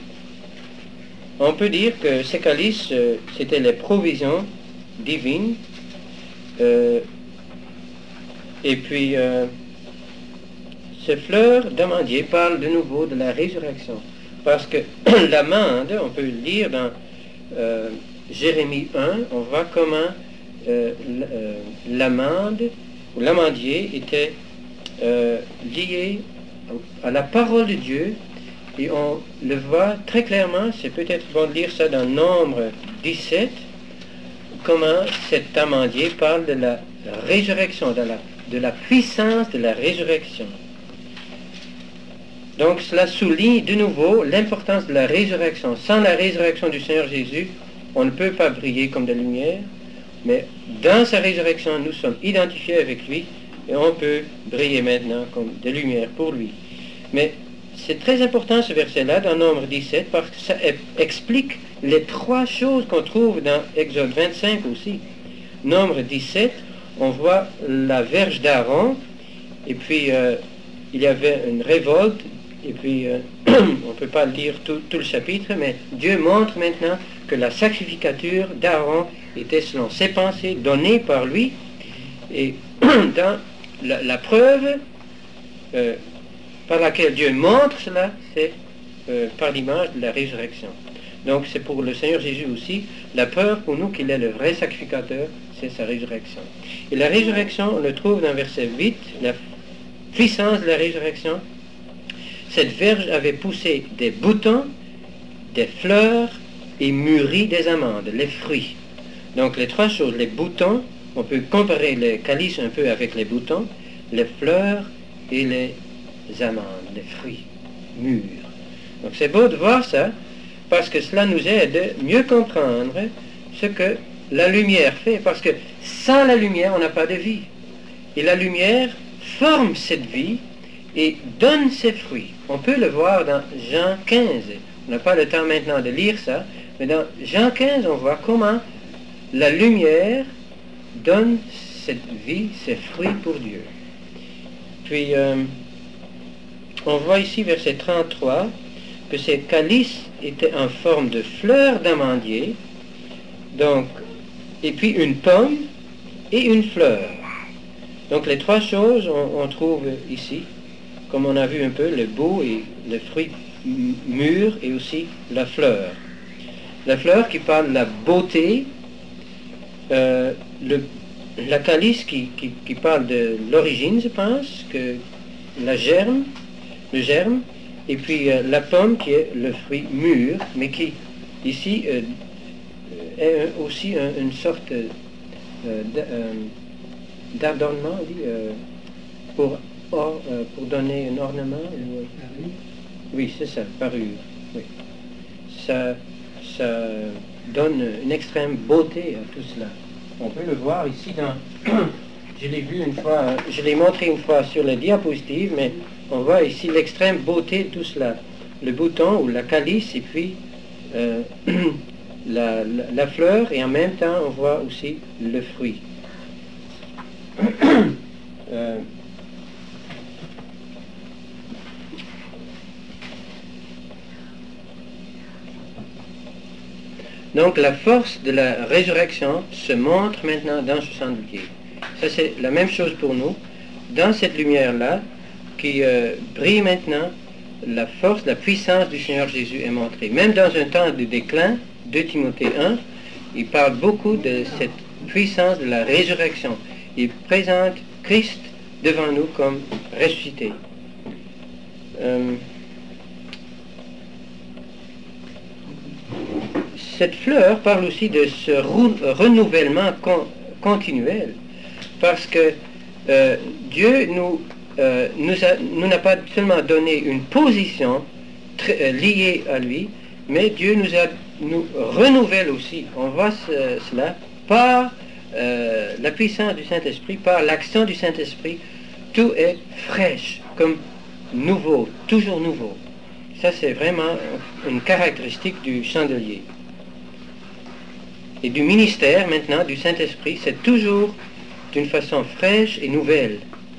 On peut dire que ces calices, euh, c'était les provisions divines. Euh, et puis, euh, ces fleurs d'amandier parlent de nouveau de la résurrection. Parce que l'amande, on peut le lire dans euh, Jérémie un, on voit comment Euh, euh, l'amande ou l'amandier était euh, lié à la parole de Dieu, et on le voit très clairement. C'est peut-être bon de lire ça dans Nombre dix-sept, comment cet amandier parle de la résurrection, de la, de la puissance de la résurrection. Donc cela souligne de nouveau l'importance de la résurrection. Sans la résurrection du Seigneur Jésus, on ne peut pas briller comme de la lumière. Mais dans sa résurrection, nous sommes identifiés avec lui, et on peut briller maintenant comme de lumière pour lui. Mais c'est très important ce verset-là dans Nombre dix-sept, parce que ça explique les trois choses qu'on trouve dans Exode vingt-cinq aussi. Nombre dix-sept, on voit la verge d'Aaron, et puis euh, il y avait une révolte, et puis euh, on ne peut pas lire tout, tout le chapitre, mais Dieu montre maintenant que la sacrificature d'Aaron était selon ses pensées, donnée par lui, et dans la, la preuve euh, par laquelle Dieu montre cela, c'est euh, par l'image de la résurrection. Donc c'est pour le Seigneur Jésus aussi, la preuve pour nous qu'il est le vrai sacrificateur, c'est sa résurrection. Et la résurrection, on le trouve dans verset huit, la puissance de la résurrection. Cette verge avait poussé des boutons, des fleurs, et mûri des amandes, les fruits. Donc les trois choses, les boutons, on peut comparer les calices un peu avec les boutons, les fleurs et les amandes, les fruits mûrs. Donc c'est beau de voir ça, parce que cela nous aide à mieux comprendre ce que la lumière fait, parce que sans la lumière, on n'a pas de vie. Et la lumière forme cette vie et donne ses fruits. On peut le voir dans Jean quinze. On n'a pas le temps maintenant de lire ça, mais dans Jean quinze, on voit comment la lumière donne cette vie, ses fruits pour Dieu. Puis, euh, on voit ici, verset trente-trois, que ces calices étaient en forme de fleurs d'amandier, donc, et puis une pomme et une fleur. Donc, les trois choses, on, on trouve ici, comme on a vu un peu, le beau et le fruit mûr et aussi la fleur. La fleur qui parle de la beauté, euh, le, la calice qui, qui, qui parle de l'origine, je pense, que la germe, le germe, et puis euh, la pomme qui est le fruit mûr, mais qui ici euh, est aussi un, une sorte euh, de, euh, d'adornement, on dit, euh, pour, or, euh, pour donner un ornement. Ou, oui, c'est ça, parure. Oui. Ça, ça donne une extrême beauté à tout cela. On peut le voir ici dans... Je l'ai vu une fois, je l'ai montré une fois sur les diapositives, mais on voit ici l'extrême beauté de tout cela. Le bouton ou la calice et puis euh, la, la, la fleur, et en même temps on voit aussi le fruit. euh, Donc la force de la résurrection se montre maintenant dans ce chandelier. Ça c'est la même chose pour nous. Dans cette lumière-là, qui euh, brille maintenant, la force, la puissance du Seigneur Jésus est montrée. Même dans un temps de déclin, deux Timothée un, il parle beaucoup de cette puissance de la résurrection. Il présente Christ devant nous comme ressuscité. Euh, Cette fleur parle aussi de ce renouvellement con, continuel, parce que euh, Dieu nous, euh, nous, a, nous n'a pas seulement donné une position très, euh, liée à lui, mais Dieu nous, a, nous renouvelle aussi, on voit ce, cela, par euh, la puissance du Saint-Esprit, par l'action du Saint-Esprit, tout est fraîche, comme nouveau, toujours nouveau. Ça c'est vraiment une caractéristique du chandelier. Et du ministère maintenant du Saint-Esprit, c'est toujours d'une façon fraîche et nouvelle.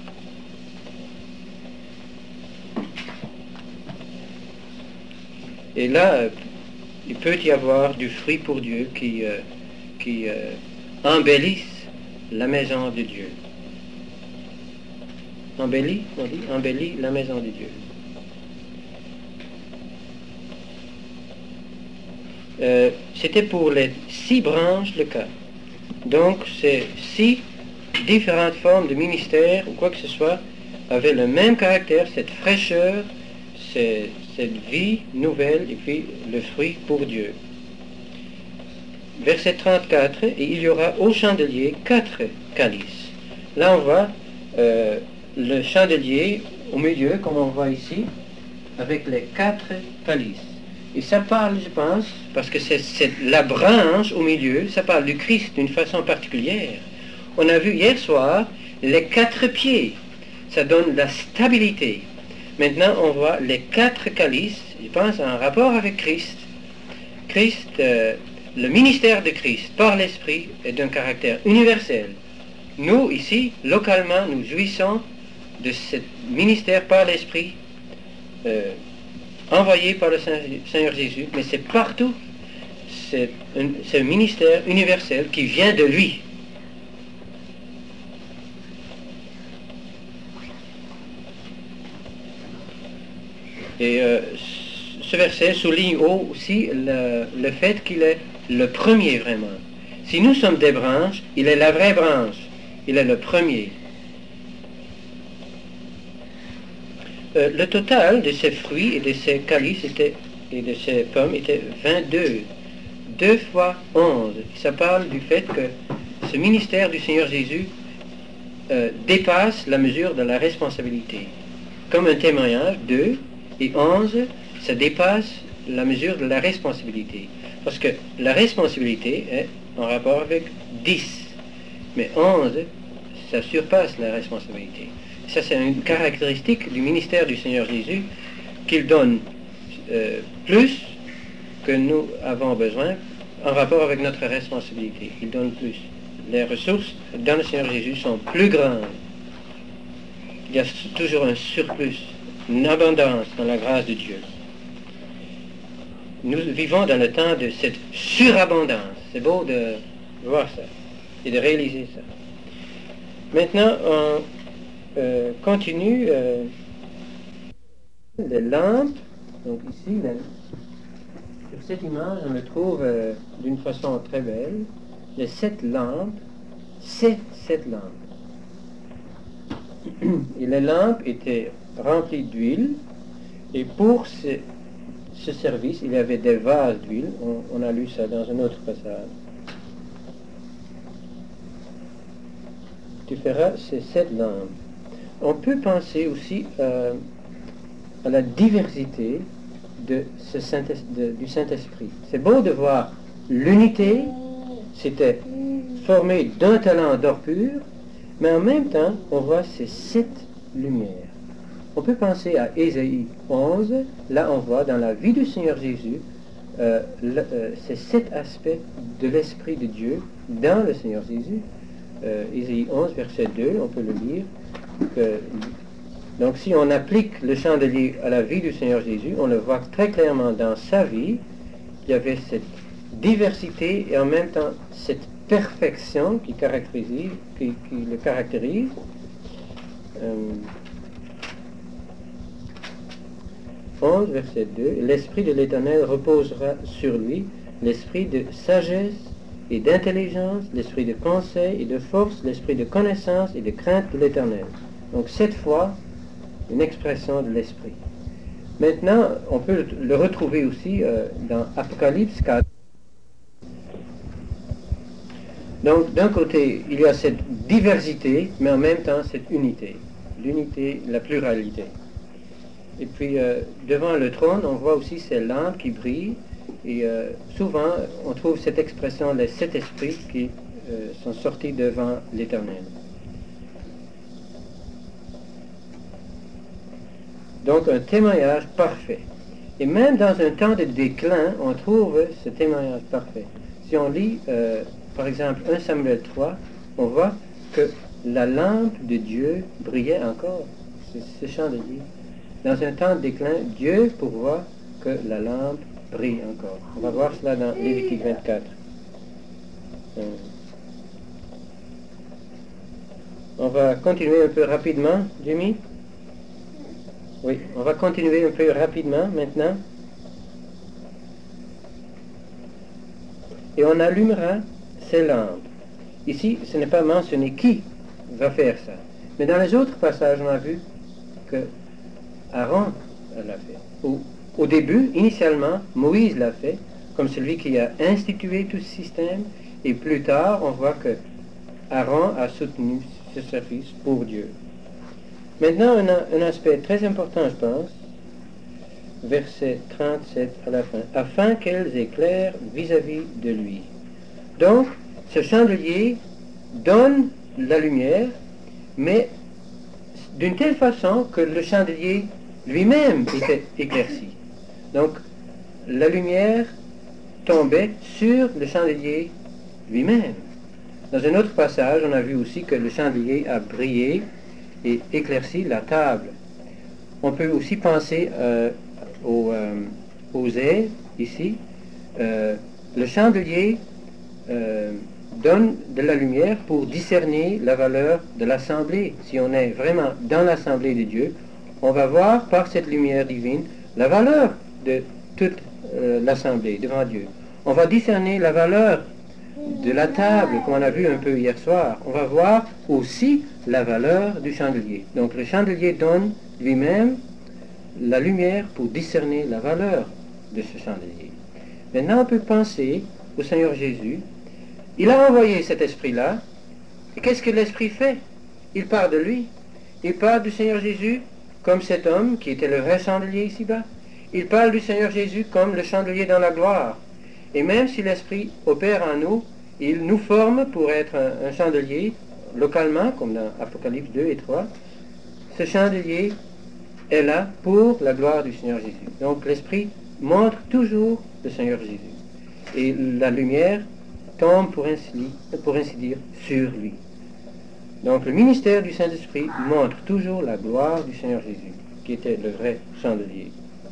Et là, euh, il peut y avoir du fruit pour Dieu qui, euh, qui euh, embellissent la maison de Dieu. Embellit, on dit, embellit la maison de Dieu. Euh, c'était pour les six branches le cas. Donc, ces six différentes formes de ministère ou quoi que ce soit avaient le même caractère, cette fraîcheur, cette, cette vie nouvelle et puis le fruit pour Dieu. Verset trente-quatre, et il y aura au chandelier quatre calices. Là, on voit euh, le chandelier au milieu, comme on voit ici, avec les quatre calices. Et ça parle, je pense, parce que c'est, c'est la branche au milieu, ça parle du Christ d'une façon particulière. On a vu hier soir les quatre pieds, ça donne la stabilité. Maintenant, on voit les quatre calices, je pense, en rapport avec Christ. Christ, euh, le ministère de Christ par l'Esprit est d'un caractère universel. Nous, ici, localement, nous jouissons de ce ministère par l'Esprit euh, envoyé par le Seigneur Jésus, mais c'est partout, c'est un, c'est un ministère universel qui vient de lui. Et euh, ce verset souligne aussi le, le fait qu'il est le premier vraiment. Si nous sommes des branches, il est la vraie branche, il est le premier. Euh, le total de ces fruits et de ces calices était, et de ces pommes était vingt-deux. Deux fois onze. Ça parle du fait que ce ministère du Seigneur Jésus euh, dépasse la mesure de la responsabilité. Comme un témoignage, deux et onze, ça dépasse la mesure de la responsabilité. Parce que la responsabilité est en rapport avec dix. Mais onze, ça surpasse la responsabilité. Ça, c'est une caractéristique du ministère du Seigneur Jésus, qu'il donne euh, plus que nous avons besoin en rapport avec notre responsabilité. Il donne plus. Les ressources dans le Seigneur Jésus sont plus grandes. Il y a toujours un surplus, une abondance dans la grâce de Dieu. Nous vivons dans le temps de cette surabondance. C'est beau de voir ça et de réaliser ça. Maintenant, on euh, continue euh, les lampes. Donc ici, la, sur cette image, on le trouve euh, d'une façon très belle. Les sept lampes, sept, sept lampes. Et les lampes étaient remplies d'huile. Et pour ce, ce service, il y avait des vases d'huile. On, on a lu ça dans un autre passage. tu feras ces sept lampes. On peut penser aussi euh, à la diversité de ce Saint de, du Saint-Esprit. C'est beau de voir l'unité, c'était formé d'un talent d'or pur, mais en même temps, on voit ces sept lumières. On peut penser à Ésaïe onze, là on voit dans la vie du Seigneur Jésus euh, le, euh, ces sept aspects de l'Esprit de Dieu dans le Seigneur Jésus. Euh, Ésaïe onze, verset deux, on peut le lire. Que, donc si on applique le chandelier à la vie du Seigneur Jésus, on le voit très clairement dans sa vie. Il y avait cette diversité et en même temps cette perfection qui, caractérise, qui, qui le caractérise. Euh, onze, verset deux, l'Esprit de l'Éternel reposera sur lui, l'esprit de sagesse et d'intelligence, l'esprit de conseil et de force, l'esprit de connaissance et de crainte de l'Éternel. Donc cette fois, une expression de l'Esprit. Maintenant, on peut le retrouver aussi euh, dans Apocalypse quatre. Donc d'un côté, il y a cette diversité, mais en même temps cette unité. L'unité, la pluralité. Et puis, euh, devant le trône, on voit aussi ces lampes qui brillent. Et euh, souvent, on trouve cette expression, les sept esprits qui euh, sont sortis devant l'Éternel. Donc, un témoignage parfait. Et même dans un temps de déclin, on trouve ce témoignage parfait. Si on lit, euh, par exemple, un Samuel trois, on voit que la lampe de Dieu brillait encore. C'est ce chandelier. Dans un temps de déclin, Dieu pourvoit que la lampe brille encore. On va voir cela dans Lévitique vingt-quatre. Euh. On va continuer un peu rapidement, Jimmy. Oui, on va continuer un peu rapidement maintenant. Et on allumera ces lampes. Ici, ce n'est pas mentionné qui va faire ça. Mais dans les autres passages, on a vu que Aaron l'a fait. Au, au début, initialement, Moïse l'a fait, comme celui qui a institué tout ce système. Et plus tard, on voit que Aaron a soutenu ce service pour Dieu. Maintenant, un, un aspect très important, je pense, verset trente-sept à la fin, afin qu'elles éclairent vis-à-vis de lui. Donc, ce chandelier donne la lumière, mais d'une telle façon que le chandelier lui-même était éclairci. Donc, la lumière tombait sur le chandelier lui-même. Dans un autre passage, on a vu aussi que le chandelier a brillé et éclairci la table. On peut aussi penser euh, aux, euh, aux ailes, ici. Euh, le chandelier euh, donne de la lumière pour discerner la valeur de l'assemblée. Si on est vraiment dans l'assemblée de Dieu, on va voir par cette lumière divine la valeur de toute euh, l'assemblée devant Dieu. On va discerner la valeur de la table, comme on a vu un peu hier soir. On va voir aussi la valeur du chandelier. Donc le chandelier donne lui-même la lumière pour discerner la valeur de ce chandelier. Maintenant, on peut penser au Seigneur Jésus. Il a envoyé cet esprit-là. Et qu'est-ce que l'esprit fait? Il part de lui. Il parle du Seigneur Jésus comme cet homme qui était le vrai chandelier ici-bas. Il parle du Seigneur Jésus comme le chandelier dans la gloire. Et même si l'esprit opère en nous, il nous forme pour être un, un chandelier localement, comme dans Apocalypse deux et trois. Ce chandelier est là pour la gloire du Seigneur Jésus. Donc l'esprit montre toujours le Seigneur Jésus. Et la lumière tombe, pour ainsi, pour ainsi dire, sur lui. Donc le ministère du Saint-Esprit montre toujours la gloire du Seigneur Jésus, qui était le vrai chandelier.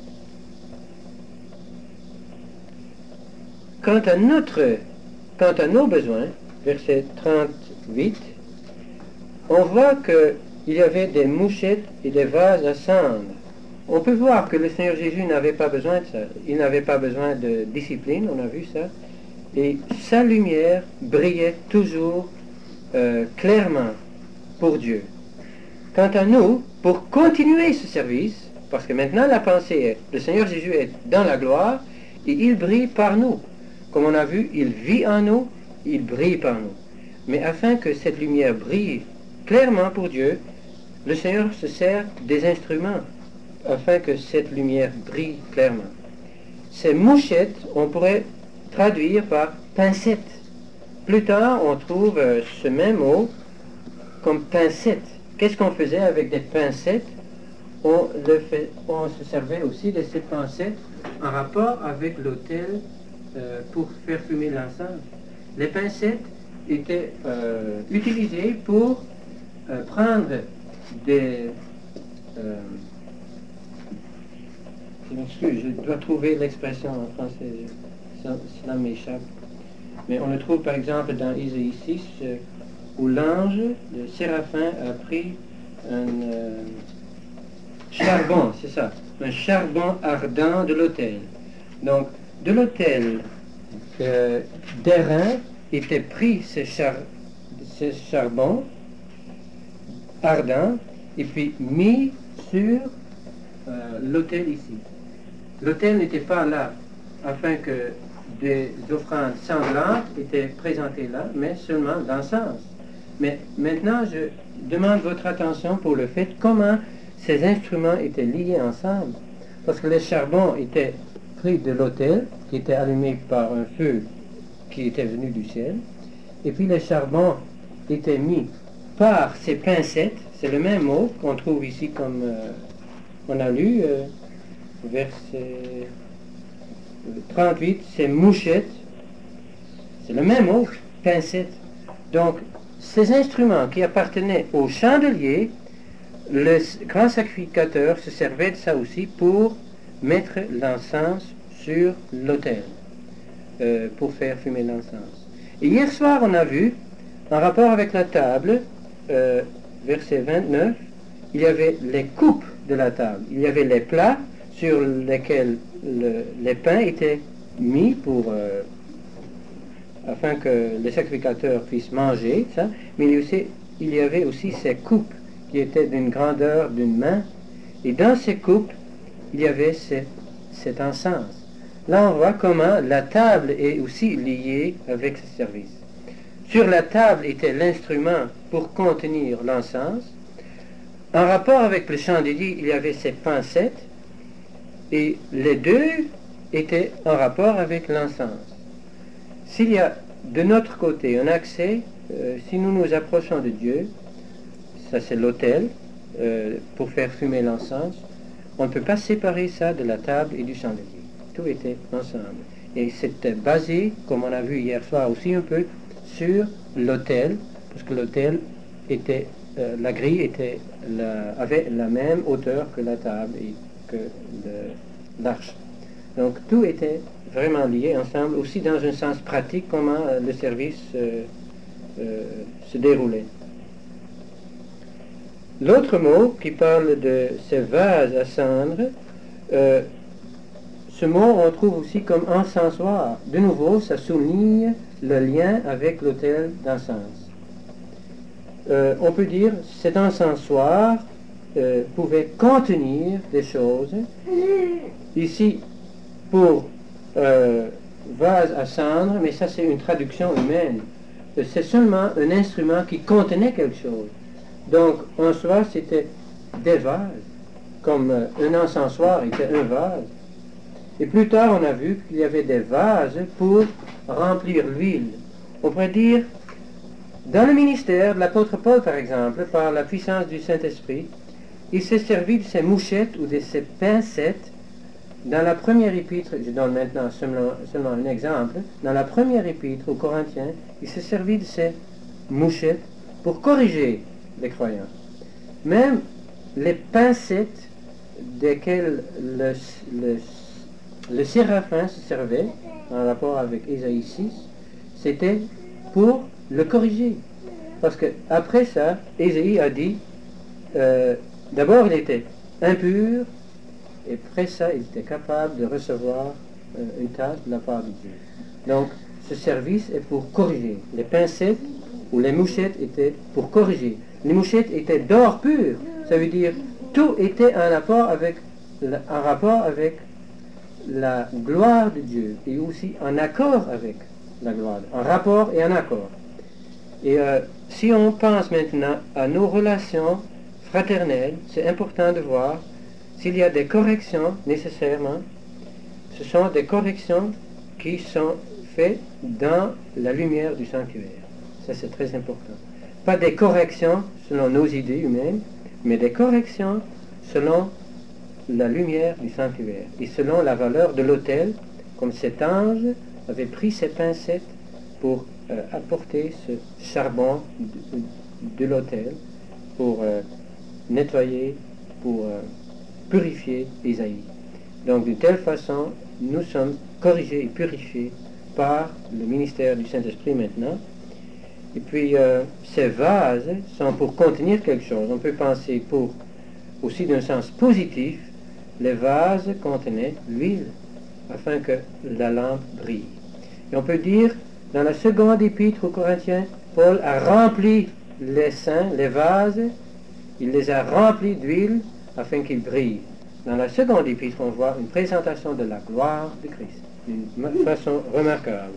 Quant à notre, quant à nos besoins, verset trente-huit, on voit qu'il y avait des mouchettes et des vases à cendre. On peut voir que le Seigneur Jésus n'avait pas besoin de ça. Il n'avait pas besoin de discipline, on a vu ça. Et sa lumière brillait toujours euh, clairement pour Dieu. Quant à nous, pour continuer ce service, parce que maintenant la pensée est, le Seigneur Jésus est dans la gloire et il brille par nous. Comme on a vu, il vit en nous, il brille par nous. Mais afin que cette lumière brille clairement pour Dieu, le Seigneur se sert des instruments afin que cette lumière brille clairement. Ces mouchettes, on pourrait traduire par pincettes. Plus tard, on trouve euh, ce même mot comme pincette. Qu'est-ce qu'on faisait avec des pincettes? On, le fait, on se servait aussi de ces pincettes en rapport avec l'autel euh, pour faire fumer l'encens. Les pincettes étaient euh, utilisées pour euh, prendre des... Euh, je m'excuse, je dois trouver l'expression en français, ça, cela m'échappe. Mais on le trouve par exemple dans Isaïe six, euh, où l'ange, le séraphin, a pris un euh, charbon, c'est ça, un charbon ardent de l'autel. Donc, de l'autel euh, d'airain était pris ce, char, ce charbon ardent et puis mis sur euh, l'autel ici. L'autel n'était pas là afin que des offrandes sanglantes étaient présentées là, mais seulement l'encens. Mais maintenant, je demande votre attention pour le fait comment ces instruments étaient liés ensemble. Parce que le charbon était pris de l'autel, qui était allumé par un feu qui était venu du ciel, et puis le charbon était mis par ces pincettes, c'est le même mot qu'on trouve ici comme euh, on a lu, euh, verset trente-huit, c'est mouchette, c'est le même mot, pincette. Donc, ces instruments qui appartenaient au chandelier, le grand sacrificateur se servait de ça aussi pour mettre l'encens sur l'autel, euh, pour faire fumer l'encens. Et hier soir, on a vu, en rapport avec la table, euh, verset vingt-neuf, il y avait les coupes de la table, il y avait les plats sur lesquels le, les pains étaient mis pour... Euh, afin que les sacrificateurs puissent manger, ça, mais il y, aussi, il y avait aussi ces coupes qui étaient d'une grandeur d'une main, et dans ces coupes, il y avait ces, cet encens. Là, on voit comment la table est aussi liée avec ce service. Sur la table était l'instrument pour contenir l'encens. En rapport avec le chandelier, il y avait ces pincettes, et les deux étaient en rapport avec l'encens. S'il y a de notre côté un accès, euh, si nous nous approchons de Dieu, ça c'est l'autel, euh, pour faire fumer l'encens, on ne peut pas séparer ça de la table et du chandelier. Tout était ensemble. Et c'était basé, comme on a vu hier soir aussi un peu, sur l'autel, parce que l'autel était, euh, la grille était la, avait la même hauteur que la table et que le, l'arche. Donc tout était vraiment lié ensemble, aussi dans un sens pratique, comment euh, le service euh, euh, se déroulait. L'autre mot qui parle de ces vases à cendre, euh, ce mot on trouve aussi comme encensoir. De nouveau, ça souligne le lien avec l'autel d'encens. Euh, on peut dire cet encensoir euh, pouvait contenir des choses. Ici, pour euh, vase à cendre, mais ça c'est une traduction humaine. C'est seulement un instrument qui contenait quelque chose. Donc, en soi, c'était des vases, comme euh, un encensoir était un vase. Et plus tard, on a vu qu'il y avait des vases pour remplir l'huile. On pourrait dire, dans le ministère de l'apôtre Paul, par exemple, par la puissance du Saint-Esprit, il s'est servi de ces mouchettes ou de ces pincettes. Dans la première épître, je donne maintenant seulement, seulement un exemple, dans la première épître aux Corinthiens, il s'est servi de ces mouchettes pour corriger les croyants. Même les pincettes desquelles le, le, le séraphin se servait, en rapport avec Isaïe six, c'était pour le corriger. Parce que après ça, Isaïe a dit, euh, d'abord il était impur, et après ça, il était capable de recevoir euh, une tâche de la part de Dieu. Donc, ce service est pour corriger. Les pincettes ou les mouchettes étaient pour corriger. Les mouchettes étaient d'or pur. Ça veut dire, tout était en rapport avec, en rapport avec la gloire de Dieu et aussi en accord avec la gloire, en rapport et en accord. Et euh, si on pense maintenant à nos relations fraternelles, c'est important de voir s'il y a des corrections nécessairement. Ce sont des corrections qui sont faites dans la lumière du sanctuaire. Ça, c'est très important. Pas des corrections selon nos idées humaines, mais des corrections selon la lumière du sanctuaire et selon la valeur de l'autel, comme cet ange avait pris ses pincettes pour euh, apporter ce charbon de, de l'autel, pour euh, nettoyer, pour euh, purifier Isaïe. Donc, de telle façon, nous sommes corrigés et purifiés par le ministère du Saint-Esprit maintenant. Et puis, euh, ces vases sont pour contenir quelque chose. On peut penser pour, aussi d'un sens positif, les vases contenaient l'huile, afin que la lampe brille. Et on peut dire, dans la seconde épître aux Corinthiens, Paul a rempli les saints, les vases, il les a remplis d'huile, afin qu'ils brillent. Dans la seconde épître, on voit une présentation de la gloire de Christ, d'une façon remarquable.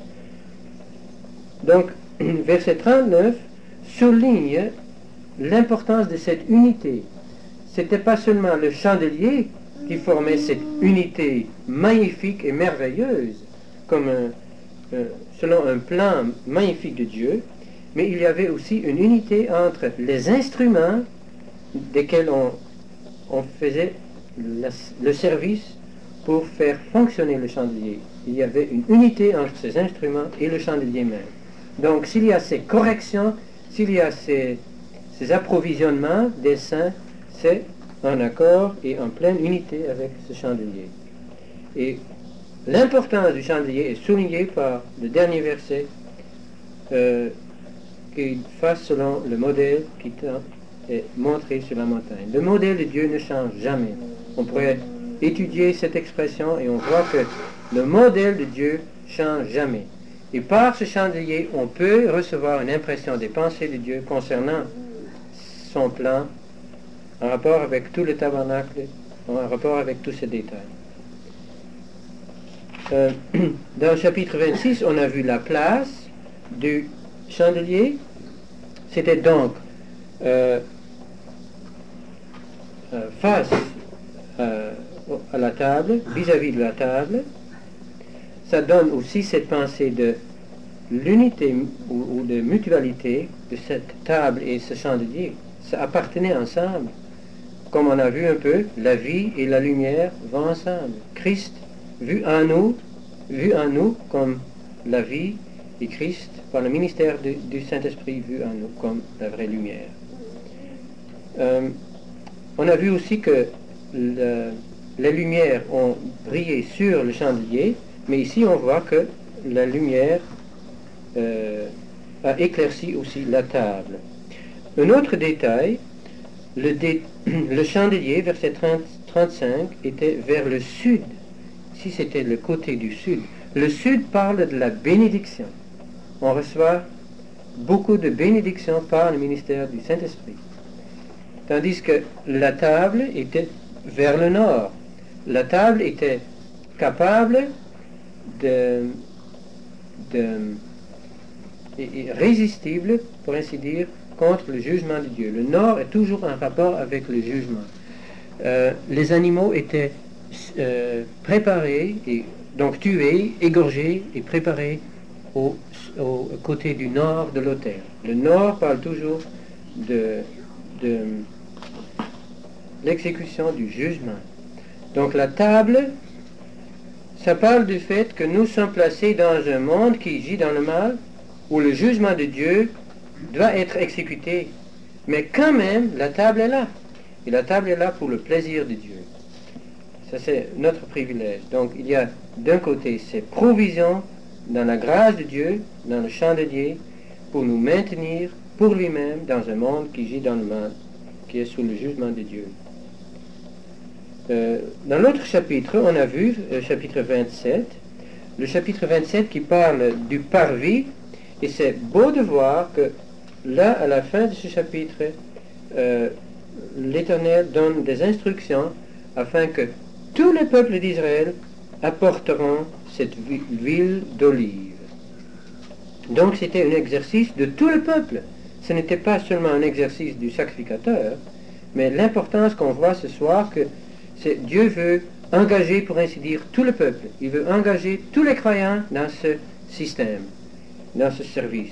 Donc, verset trente-neuf souligne l'importance de cette unité. Ce n'était pas seulement le chandelier qui formait cette unité magnifique et merveilleuse, comme un, euh, selon un plan magnifique de Dieu, mais il y avait aussi une unité entre les instruments desquels on, on faisait la, le service pour faire fonctionner le chandelier. Il y avait une unité entre ces instruments et le chandelier même. Donc, s'il y a ces corrections, s'il y a ces, ces approvisionnements des saints, c'est en accord et en pleine unité avec ce chandelier. Et l'importance du chandelier est soulignée par le dernier verset, euh, qu'il fasse selon le modèle qui est montré sur la montagne. Le modèle de Dieu ne change jamais. On pourrait étudier cette expression et on voit que le modèle de Dieu ne change jamais. Et par ce chandelier, on peut recevoir une impression des pensées de Dieu concernant son plan, en rapport avec tout le tabernacle, en rapport avec tous ces détails. Euh, dans le chapitre vingt-six, on a vu la place du chandelier. C'était donc euh, euh, face euh, à la table, vis-à-vis de la table. Ça donne aussi cette pensée de l'unité ou, ou de mutualité de cette table et ce chandelier. Ça appartenait ensemble. Comme on a vu un peu, la vie et la lumière vont ensemble. Christ, vu en nous, vu en nous comme la vie, et Christ, par le ministère de, du Saint-Esprit, vu en nous comme la vraie lumière. Euh, on a vu aussi que le, les lumières ont brillé sur le chandelier, mais ici on voit que la lumière euh, a éclairci aussi la table. Un autre détail, le, dé, le chandelier, verset trente, trente-cinq, était vers le sud. Si c'était le côté du sud. Le sud parle de la bénédiction. On reçoit beaucoup de bénédictions par le ministère du Saint-Esprit. Tandis que la table était vers le nord. La table était capable de, de et résistible, pour ainsi dire, contre le jugement de Dieu. Le nord est toujours en rapport avec le jugement. Euh, les animaux étaient euh, préparés, et donc tués, égorgés et préparés au, au côté du nord de l'autel. Le nord parle toujours de, de l'exécution du jugement. Donc la table, ça parle du fait que nous sommes placés dans un monde qui gît dans le mal, où le jugement de Dieu doit être exécuté. Mais quand même, la table est là. Et la table est là pour le plaisir de Dieu. Ça, c'est notre privilège. Donc, il y a d'un côté ces provisions dans la grâce de Dieu, dans le chandelier, pour nous maintenir pour lui-même dans un monde qui gît dans le mal, qui est sous le jugement de Dieu. Euh, dans l'autre chapitre, on a vu, le chapitre vingt-sept, le chapitre vingt-sept qui parle du parvis. Et c'est beau de voir que là, à la fin de ce chapitre, euh, l'Éternel donne des instructions afin que tous les peuples d'Israël apporteront cette huile d'olive. Donc c'était un exercice de tout le peuple. Ce n'était pas seulement un exercice du sacrificateur, mais l'importance qu'on voit ce soir que c'est, Dieu veut engager, pour ainsi dire, tout le peuple. Il veut engager tous les croyants dans ce système, dans ce service.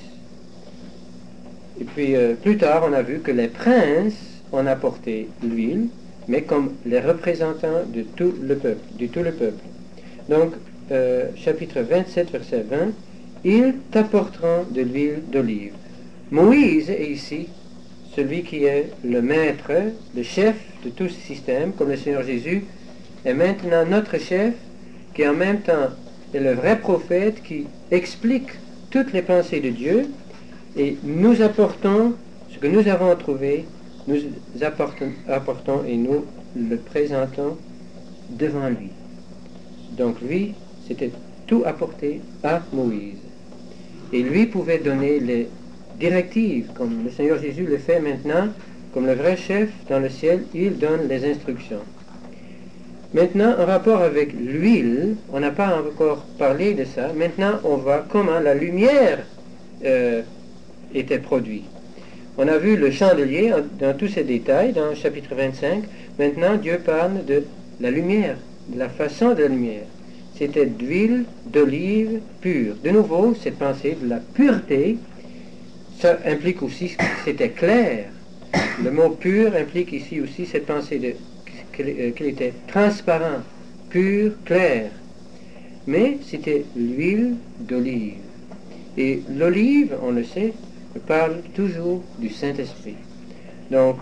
Et puis euh, plus tard, on a vu que les princes ont apporté l'huile, mais comme les représentants de tout le peuple, de tout le peuple. Donc, euh, chapitre vingt-sept, verset vingt, ils t'apporteront de l'huile d'olive. Moïse est ici celui qui est le maître, le chef de tout ce système, comme le Seigneur Jésus est maintenant notre chef, qui en même temps est le vrai prophète qui explique toutes les pensées de Dieu, et nous apportons ce que nous avons trouvé, nous apportons, apportons et nous le présentons devant lui. Donc lui, c'était tout apporté à Moïse. Et lui pouvait donner les directives, comme le Seigneur Jésus le fait maintenant, comme le vrai chef dans le ciel, il donne les instructions. Maintenant, en rapport avec l'huile, on n'a pas encore parlé de ça. Maintenant, on voit comment la lumière euh, était produite. On a vu le chandelier dans tous ses détails, dans le chapitre vingt-cinq. Maintenant, Dieu parle de la lumière, de la façon de la lumière. C'était d'huile d'olive pure. De nouveau, cette pensée de la pureté, ça implique aussi que c'était clair. Le mot pur implique ici aussi cette pensée de qu'il était transparent, pur, clair. Mais c'était l'huile d'olive. Et l'olive, on le sait, parle toujours du Saint-Esprit. Donc,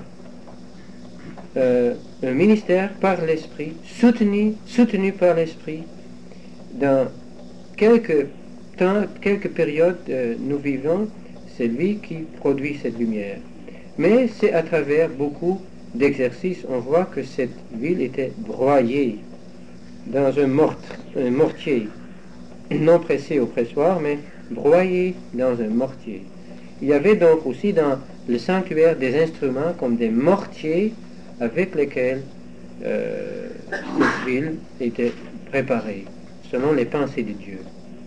euh, un ministère par l'Esprit, soutenu, soutenu par l'Esprit, dans quelques temps, quelques périodes euh, nous vivons, c'est lui qui produit cette lumière. Mais c'est à travers beaucoup d'exercices, on voit que cette huile était broyée dans un, mort, un mortier, non pressé au pressoir, mais broyée dans un mortier. Il y avait donc aussi dans le sanctuaire des instruments comme des mortiers avec lesquels euh, cette huile était préparée, selon les pensées de Dieu.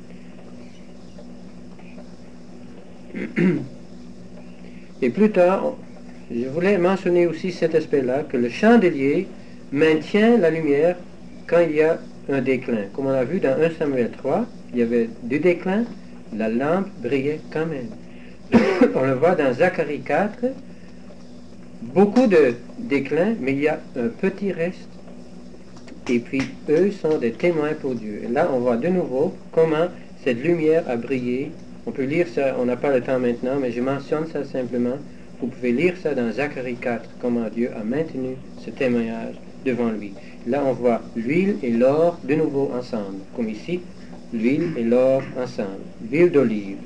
Et plus tard, je voulais mentionner aussi cet aspect-là, que le chandelier maintient la lumière quand il y a un déclin. Comme on a vu dans un Samuel trois, il y avait du déclin, la lampe brillait quand même. On le voit dans Zacharie quatre, beaucoup de déclin, mais il y a un petit reste. Et puis, eux sont des témoins pour Dieu. Et là, on voit de nouveau comment cette lumière a brillé. On peut lire ça, on n'a pas le temps maintenant, mais je mentionne ça simplement. Vous pouvez lire ça dans Zacharie quatre, comment Dieu a maintenu ce témoignage devant lui. Là, on voit l'huile et l'or de nouveau ensemble, comme ici, l'huile et l'or ensemble, l'huile d'olive.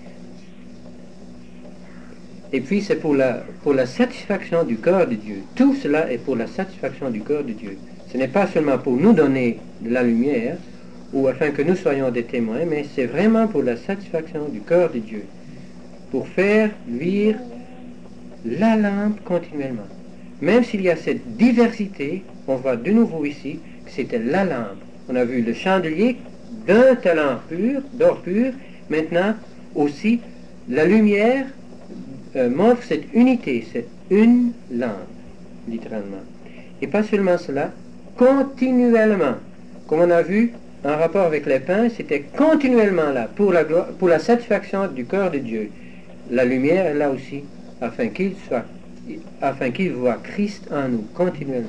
Et puis, c'est pour la, pour la satisfaction du cœur de Dieu. Tout cela est pour la satisfaction du cœur de Dieu. Ce n'est pas seulement pour nous donner de la lumière, ou afin que nous soyons des témoins, mais c'est vraiment pour la satisfaction du cœur de Dieu, pour faire luire la lampe continuellement. Même s'il y a cette diversité, on voit de nouveau ici que c'était la lampe. On a vu le chandelier d'un talent pur, d'or pur. Maintenant aussi, la lumière euh, montre cette unité, c'est une lampe, littéralement. Et pas seulement cela, continuellement. Comme on a vu en rapport avec les pains, c'était continuellement là, pour la, gloire, pour la satisfaction du cœur de Dieu. La lumière est là aussi, afin qu'il soit, afin qu'il voit Christ en nous, continuellement.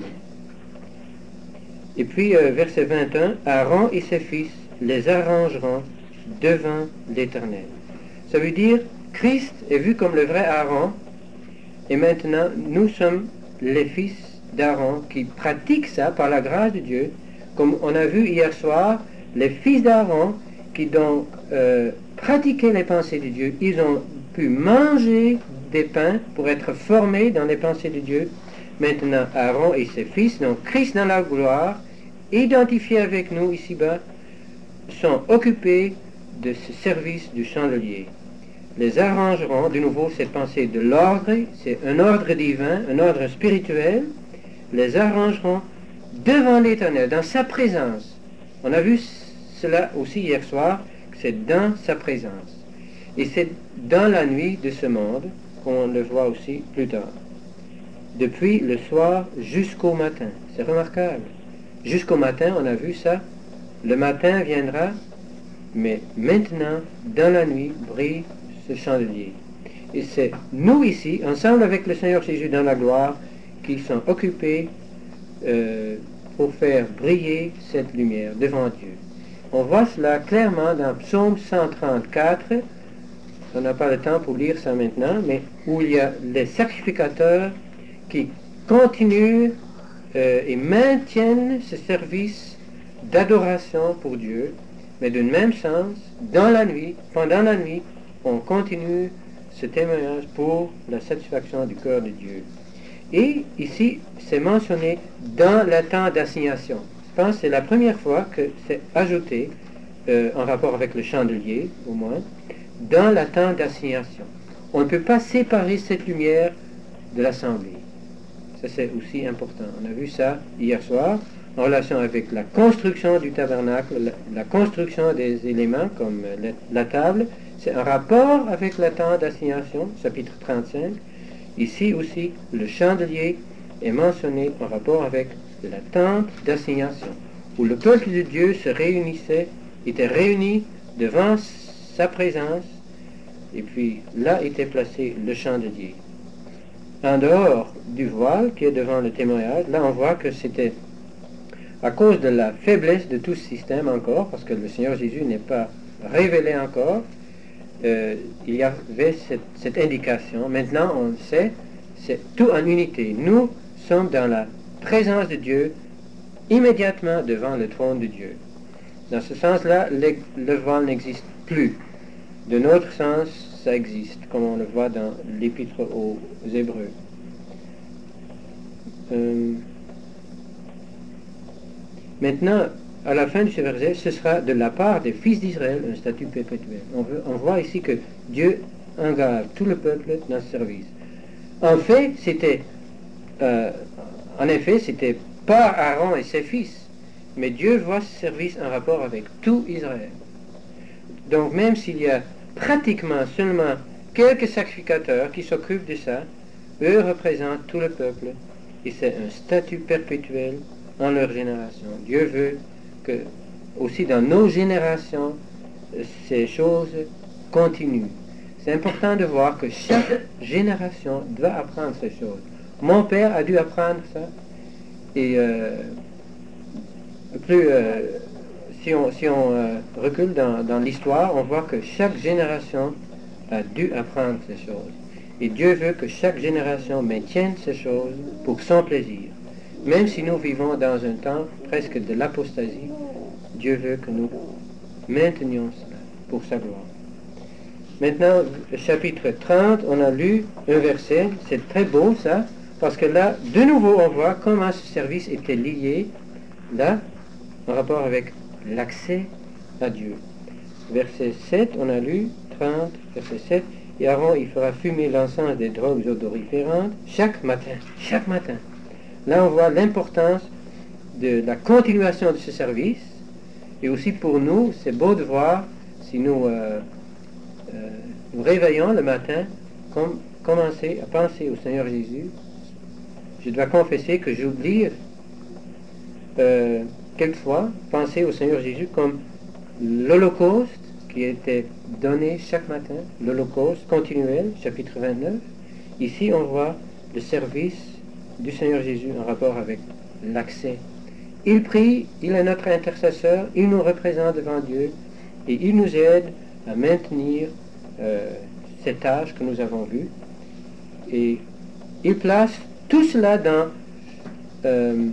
Et puis, euh, verset vingt et un, Aaron et ses fils les arrangeront devant l'Éternel. Ça veut dire, Christ est vu comme le vrai Aaron, et maintenant, nous sommes les fils d'Aaron qui pratiquent ça par la grâce de Dieu, comme on a vu hier soir, les fils d'Aaron qui donc euh, pratiquaient les pensées de Dieu, ils ont pu manger des pains pour être formés dans les pensées de Dieu. Maintenant, Aaron et ses fils, donc Christ dans la gloire, identifiés avec nous ici-bas, sont occupés de ce service du chandelier. Les arrangeront, de nouveau cette pensée de l'ordre, c'est un ordre divin, un ordre spirituel, les arrangeront devant l'Éternel, dans sa présence. On a vu cela aussi hier soir, que c'est dans sa présence. Et c'est dans la nuit de ce monde qu'on le voit aussi plus tard. Depuis le soir jusqu'au matin. C'est remarquable. Jusqu'au matin, on a vu ça. Le matin viendra, mais maintenant, dans la nuit, brille ce chandelier. Et c'est nous ici, ensemble avec le Seigneur Jésus dans la gloire, qui sont occupés euh, pour faire briller cette lumière devant Dieu. On voit cela clairement dans Psaume cent trente-quatre. On n'a pas le temps pour lire ça maintenant, mais où il y a les sacrificateurs qui continuent euh, et maintiennent ce service d'adoration pour Dieu, mais d'un même sens, dans la nuit, pendant la nuit, on continue ce témoignage pour la satisfaction du cœur de Dieu. Et ici, c'est mentionné dans le temps d'assignation. Je pense que c'est la première fois que c'est ajouté, euh, en rapport avec le chandelier, au moins, dans le temps d'assignation. On ne peut pas séparer cette lumière de l'assemblée. Ça, c'est aussi important. On a vu ça hier soir, en relation avec la construction du tabernacle, la, la construction des éléments, comme la, la table. C'est un rapport avec le temps d'assignation, chapitre trente-cinq. Ici aussi, le chandelier est mentionné en rapport avec la tente d'assignation, où le peuple de Dieu se réunissait, était réuni devant sa présence, et puis là était placé le chandelier. En dehors du voile qui est devant le témoignage, là on voit que c'était à cause de la faiblesse de tout ce système encore, parce que le Seigneur Jésus n'est pas révélé encore, euh, il y avait cette, cette indication. Maintenant on le sait, c'est tout en unité. Nous sommes dans la présence de Dieu, immédiatement devant le trône de Dieu. Dans ce sens-là, le, le voile n'existe plus. De notre sens, ça existe, comme on le voit dans l'Épître aux Hébreux. Euh, maintenant, à la fin de ce verset, ce sera de la part des fils d'Israël un statut perpétuel. On, veut, on voit ici que Dieu engage tout le peuple dans ce service. En fait, c'était, euh, en effet, c'était pas Aaron et ses fils, mais Dieu voit ce service en rapport avec tout Israël. Donc même s'il y a pratiquement seulement quelques sacrificateurs qui s'occupent de ça, eux représentent tout le peuple, et c'est un statut perpétuel en leur génération. Dieu veut que, aussi dans nos générations, ces choses continuent. C'est important de voir que chaque génération doit apprendre ces choses. Mon père a dû apprendre ça, et euh, plus... Euh, Si on, si on euh, recule dans, dans l'histoire, on voit que chaque génération a dû apprendre ces choses. Et Dieu veut que chaque génération maintienne ces choses pour son plaisir. Même si nous vivons dans un temps presque de l'apostasie, Dieu veut que nous maintenions cela pour sa gloire. Maintenant, chapitre trente, on a lu un verset, c'est très beau ça, parce que là, de nouveau, on voit comment ce service était lié, là, en rapport avec l'accès à Dieu. Verset sept, on a lu, trente, verset sept, et Aaron, il fera fumer l'encens des drogues odoriférantes chaque matin, chaque matin. Là, on voit l'importance de la continuation de ce service, et aussi pour nous, c'est beau de voir, si nous euh, euh, nous réveillons le matin, com- commencer à penser au Seigneur Jésus. Je dois confesser que j'oublie euh, quelquefois penser au Seigneur Jésus comme l'Holocauste qui était donné chaque matin, l'Holocauste continuel, chapitre vingt-neuf. Ici, on voit le service du Seigneur Jésus en rapport avec l'accès. Il prie, il est notre intercesseur, il nous représente devant Dieu et il nous aide à maintenir euh, cette tâche que nous avons vue. Et il place tout cela dans... Euh,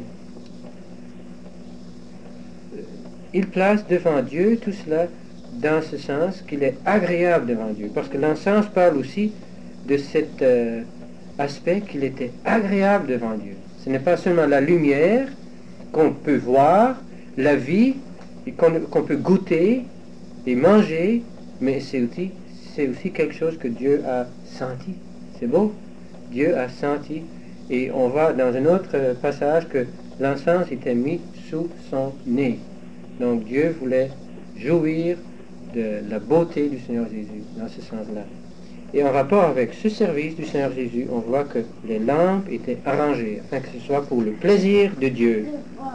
il place devant Dieu tout cela dans ce sens qu'il est agréable devant Dieu. Parce que l'encens parle aussi de cet euh, aspect qu'il était agréable devant Dieu. Ce n'est pas seulement la lumière qu'on peut voir, la vie qu'on, qu'on peut goûter et manger, mais c'est aussi, c'est aussi quelque chose que Dieu a senti. C'est beau. Dieu a senti. Et on voit dans un autre passage que l'encens était mis sous son nez. Donc Dieu voulait jouir de la beauté du Seigneur Jésus, dans ce sens-là. Et en rapport avec ce service du Seigneur Jésus, on voit que les lampes étaient arrangées, afin que ce soit pour le plaisir de Dieu.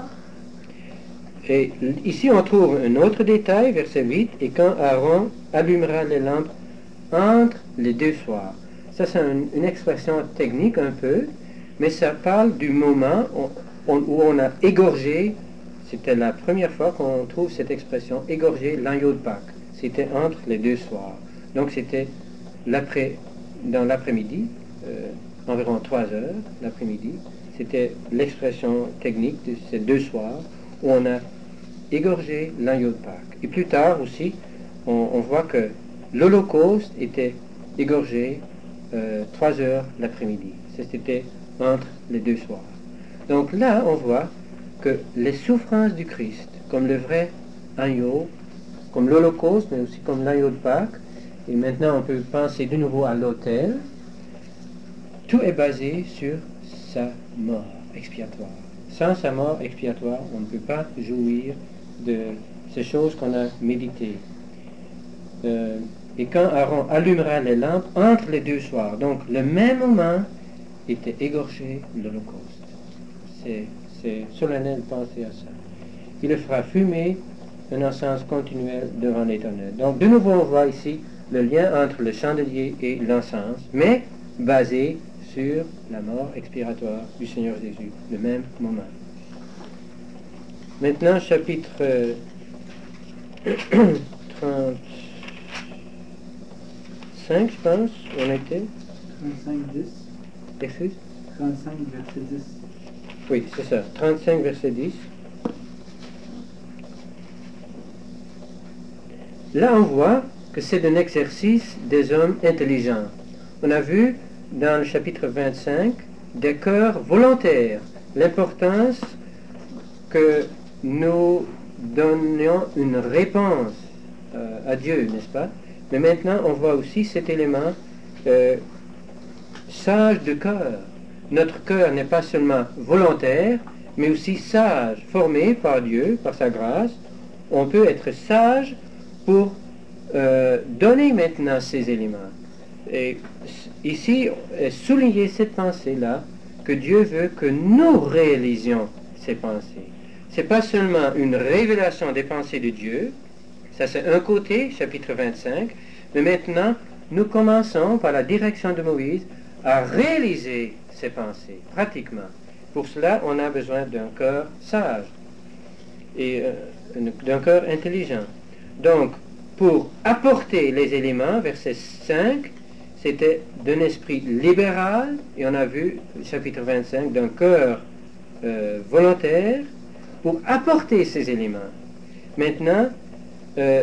Et ici, on trouve un autre détail, verset huit, « Et quand Aaron allumera les lampes entre les deux soirs. » Ça, c'est un, une expression technique un peu, mais ça parle du moment où on, où on a égorgé. C'était la première fois qu'on trouve cette expression, égorger l'agneau de Pâques. C'était entre les deux soirs. Donc, c'était l'après, dans l'après-midi, euh, environ trois heures l'après-midi. C'était l'expression technique de ces deux soirs où on a égorgé l'agneau de Pâques. Et plus tard aussi, on, on voit que l'Holocauste était égorgé euh, trois heures l'après-midi. C'était entre les deux soirs. Donc là, on voit que les souffrances du Christ, comme le vrai agneau, comme l'Holocauste, mais aussi comme l'agneau de Pâques, et maintenant on peut penser de nouveau à l'autel, tout est basé sur sa mort expiatoire. Sans sa mort expiatoire, on ne peut pas jouir de ces choses qu'on a méditées. Euh, et quand Aaron allumera les lampes entre les deux soirs, donc le même moment était égorgé l'Holocauste. C'est, c'est solennel de penser à ça. Il le fera fumer un encens continuel devant l'Éternel. Donc de nouveau on voit ici le lien entre le chandelier et l'encens, mais basé sur la mort expiratoire du Seigneur Jésus, le même moment. Maintenant, chapitre euh, trente-cinq, je pense, on était. trente-cinq, dix. Excuse? trente-cinq, verset dix. Oui, c'est ça. trente-cinq, verset dix. Là, on voit que c'est un exercice des hommes intelligents. On a vu dans le chapitre vingt-cinq des cœurs volontaires, l'importance que nous donnions une réponse euh, à Dieu, n'est-ce pas? Mais maintenant, on voit aussi cet élément euh, sage de cœur. Notre cœur n'est pas seulement volontaire, mais aussi sage, formé par Dieu, par sa grâce. On peut être sage pour euh, donner maintenant ces éléments. Et ici, souligner cette pensée-là, que Dieu veut que nous réalisions ces pensées. Ce n'est pas seulement une révélation des pensées de Dieu, ça c'est un côté, chapitre vingt-cinq, mais maintenant, nous commençons par la direction de Moïse à réaliser ces pensées, pratiquement. Pour cela, on a besoin d'un cœur sage et euh, d'un cœur intelligent. Donc, pour apporter les éléments, verset cinq, c'était d'un esprit libéral, et on a vu, chapitre vingt-cinq, d'un cœur euh, volontaire, pour apporter ces éléments. Maintenant, euh,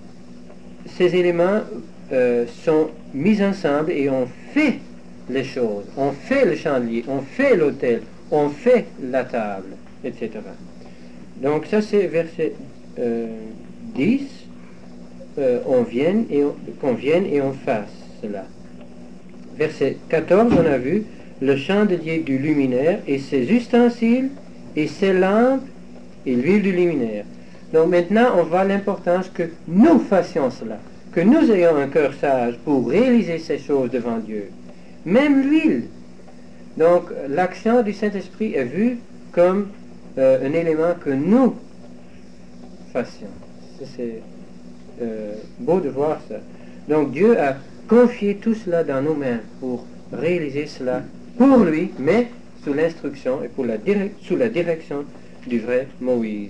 ces éléments euh, sont mis ensemble et on fait les choses. On fait le chandelier, on fait l'autel, on fait la table, et cetera. Donc ça c'est verset euh, dix. Euh, on vienne et on, qu'on vienne et on fasse cela. Verset quatorze, on a vu le chandelier du luminaire et ses ustensiles et ses lampes et l'huile du luminaire. Donc maintenant, on voit l'importance que nous fassions cela, que nous ayons un cœur sage pour réaliser ces choses devant Dieu. Même l'huile. Donc l'action du Saint-Esprit est vue comme euh, un élément que nous fassions. C'est euh, beau de voir ça. Donc Dieu a confié tout cela dans nos mains pour réaliser cela pour lui, mais sous l'instruction et pour la direc- sous la direction du vrai Moïse.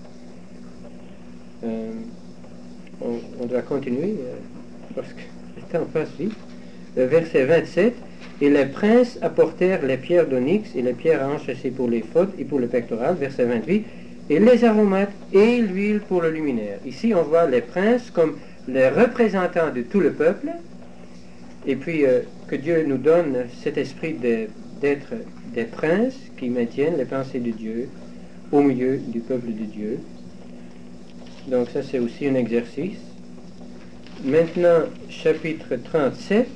Euh, on, on doit continuer euh, parce que le temps passe vite. Le verset vingt-sept, et les princes apportèrent les pierres d'onyx et les pierres à enchâsser pour les fautes et pour le pectoral, verset vingt-huit, et les aromates et l'huile pour le luminaire. Ici on voit les princes comme les représentants de tout le peuple, et puis euh, que Dieu nous donne cet esprit de, d'être des princes qui maintiennent les pensées de Dieu au milieu du peuple de Dieu. Donc ça c'est aussi un exercice. Maintenant, chapitre trente-sept,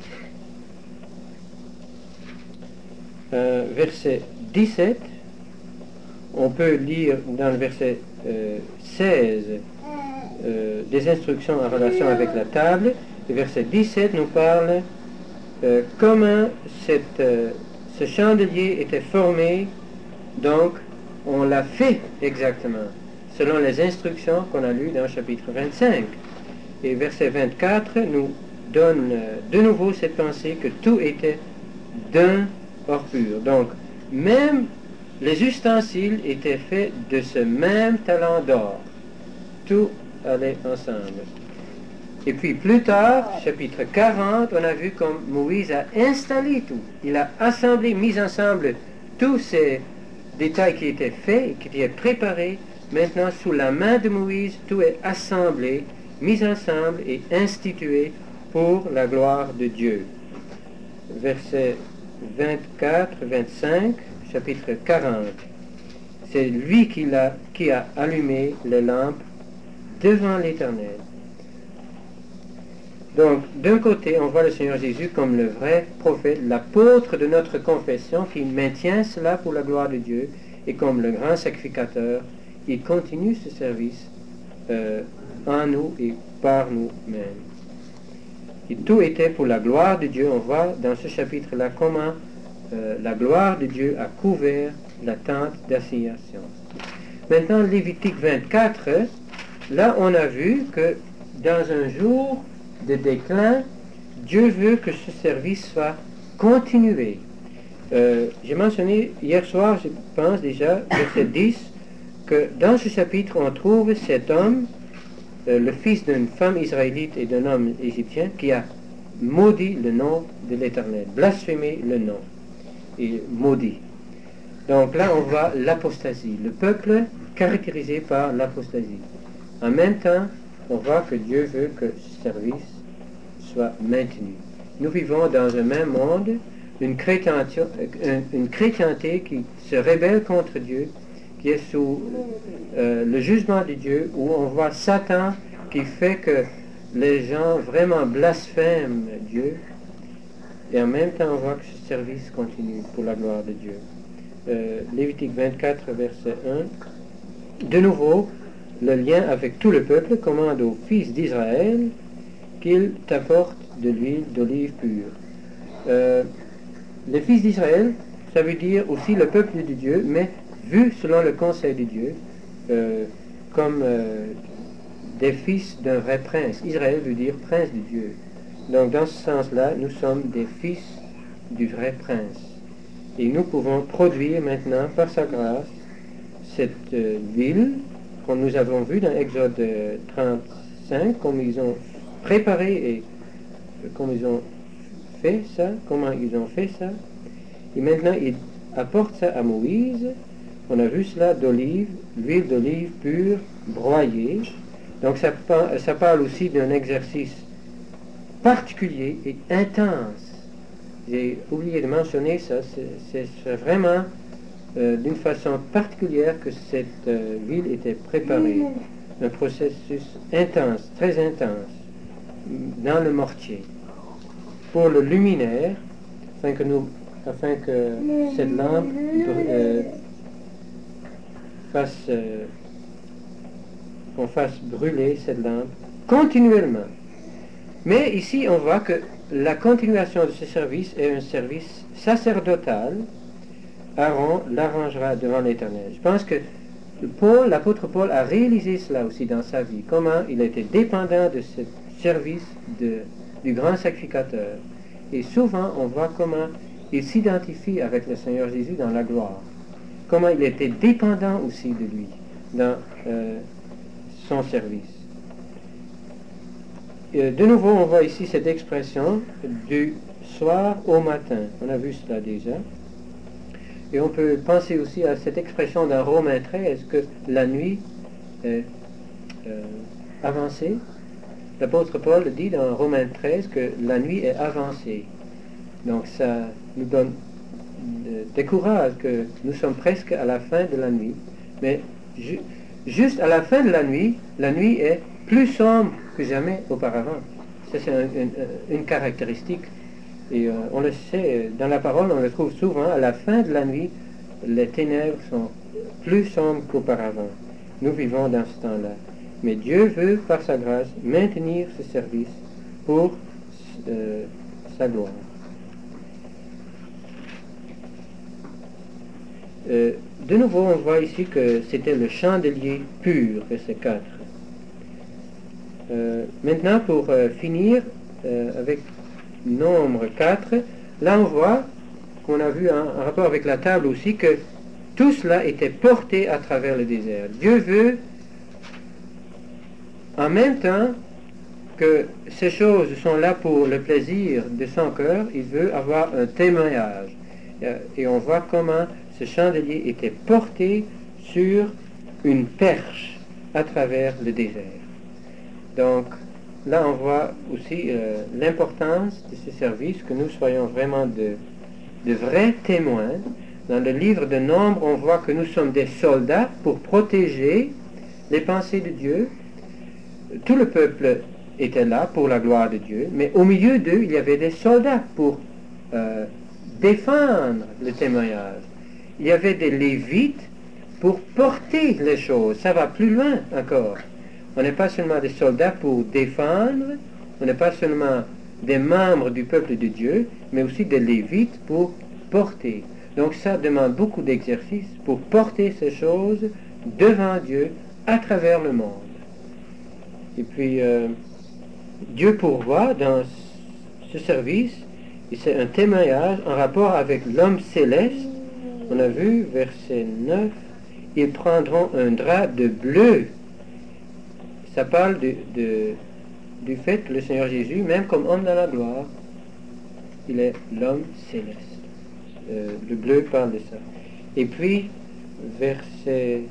euh, verset dix-sept, on peut lire dans le verset euh, seize euh, des instructions en relation avec la table. Le verset dix-sept nous parle euh, comment cette, euh, ce chandelier était formé. Donc, on l'a fait exactement, selon les instructions qu'on a lues dans le chapitre vingt-cinq. Et verset vingt-quatre nous donne euh, de nouveau cette pensée que tout était d'un or pur. Donc, même les ustensiles étaient faits de ce même talent d'or. Tout allait ensemble. Et puis plus tard, chapitre quarante, on a vu comme Moïse a installé tout. Il a assemblé, mis ensemble tous ces détails qui étaient faits, qui étaient préparés. Maintenant, sous la main de Moïse, tout est assemblé, mis ensemble et institué pour la gloire de Dieu. Versets vingt-quatre, vingt-cinq, chapitre quarante. C'est lui qui a, qui a allumé les lampes devant l'Éternel. Donc, d'un côté, on voit le Seigneur Jésus comme le vrai prophète, l'apôtre de notre confession, qui maintient cela pour la gloire de Dieu, et comme le grand sacrificateur, il continue ce service euh, en nous et par nous-mêmes. Et tout était pour la gloire de Dieu. On voit dans ce chapitre-là comment euh, la gloire de Dieu a couvert la tente d'assignation. Maintenant, Lévitique vingt-quatre, là, on a vu que dans un jour de déclin, Dieu veut que ce service soit continué. Euh, j'ai mentionné hier soir, je pense déjà, verset dix, que dans ce chapitre, on trouve cet homme, euh, le fils d'une femme israélite et d'un homme égyptien, qui a maudit le nom de l'Éternel, blasphémé le nom, et maudit. Donc là, on voit l'apostasie, le peuple caractérisé par l'apostasie. En même temps, on voit que Dieu veut que ce service soit maintenu. Nous vivons dans un même monde, une chrétienté, une chrétienté qui se rébelle contre Dieu, qui est sous euh, le jugement de Dieu, où on voit Satan qui fait que les gens vraiment blasphèment Dieu, et en même temps on voit que ce service continue pour la gloire de Dieu. Euh, Lévitique vingt-quatre, verset un. De nouveau, le lien avec tout le peuple commande aux fils d'Israël qu'ils t'apportent de l'huile d'olive pure. Euh, les fils d'Israël, ça veut dire aussi le peuple de Dieu, mais vu selon le conseil de Dieu, euh, comme euh, des fils d'un vrai prince. Israël veut dire prince de Dieu. Donc dans ce sens-là, nous sommes des fils du vrai prince. Et nous pouvons produire maintenant, par sa grâce, cette euh, ville, comme nous avons vu dans Exode trente-cinq, comme ils ont préparé et euh, comme ils ont fait ça, comment ils ont fait ça. Et maintenant, ils apportent ça à Moïse. On a vu cela d'olive, l'huile d'olive pure, broyée. Donc ça, ça parle aussi d'un exercice particulier et intense. J'ai oublié de mentionner ça, c'est vraiment euh, d'une façon particulière que cette euh, huile était préparée. Un processus intense, très intense, dans le mortier. Pour le luminaire, afin que, nous, afin que cette lampe euh, fasse, euh, qu'on fasse brûler cette lampe continuellement. Mais ici, on voit que la continuation de ce service est un service sacerdotal. Aaron l'arrangera devant l'Éternel. Je pense que Paul, l'apôtre Paul, a réalisé cela aussi dans sa vie, comment il était dépendant de ce service de, du grand sacrificateur. Et souvent, on voit comment il s'identifie avec le Seigneur Jésus dans la gloire. Comment il était dépendant aussi de lui dans euh, son service. Euh, de nouveau, on voit ici cette expression du soir au matin. On a vu cela déjà. Et on peut penser aussi à cette expression dans Romains treize que la nuit est euh, avancée. L'apôtre Paul dit dans Romains treize que la nuit est avancée. Donc ça nous donne euh, des courages que nous sommes presque à la fin de la nuit. Mais ju juste à la fin de la nuit, la nuit est plus sombre que jamais auparavant. Ça c'est un, une, une caractéristique. Et euh, on le sait, dans la parole, on le trouve souvent, à la fin de la nuit, les ténèbres sont plus sombres qu'auparavant. Nous vivons dans ce temps-là. mais Dieu veut, par sa grâce, maintenir ce service pour euh, sa gloire. Euh, de nouveau, on voit ici que c'était le chandelier pur, verset quatre. Euh, maintenant, pour euh, finir euh, avec nombre quatre, là on voit qu'on a vu un, un rapport avec la table aussi, que tout cela était porté à travers le désert. Dieu veut, en même temps que ces choses sont là pour le plaisir de son cœur, il veut avoir un témoignage. Et on voit comment ce chandelier était porté sur une perche à travers le désert. Donc, là, on voit aussi euh, l'importance de ce service, que nous soyons vraiment de, de vrais témoins. Dans le livre de Nombres, on voit que nous sommes des soldats pour protéger les pensées de Dieu. Tout le peuple était là pour la gloire de Dieu, mais au milieu d'eux, il y avait des soldats pour euh, défendre le témoignage. Il y avait des lévites pour porter les choses. Ça va plus loin encore. On n'est pas seulement des soldats pour défendre, on n'est pas seulement des membres du peuple de Dieu, mais aussi des lévites pour porter. Donc ça demande beaucoup d'exercice pour porter ces choses devant Dieu à travers le monde. Et puis, euh, Dieu pourvoit dans ce service, et c'est un témoignage en rapport avec l'homme céleste. On a vu, verset neuf, ils prendront un drap de bleu. Ça parle de, de, du fait que le Seigneur Jésus, même comme homme dans la gloire, il est l'homme céleste. Euh, le bleu parle de ça. Et puis, verset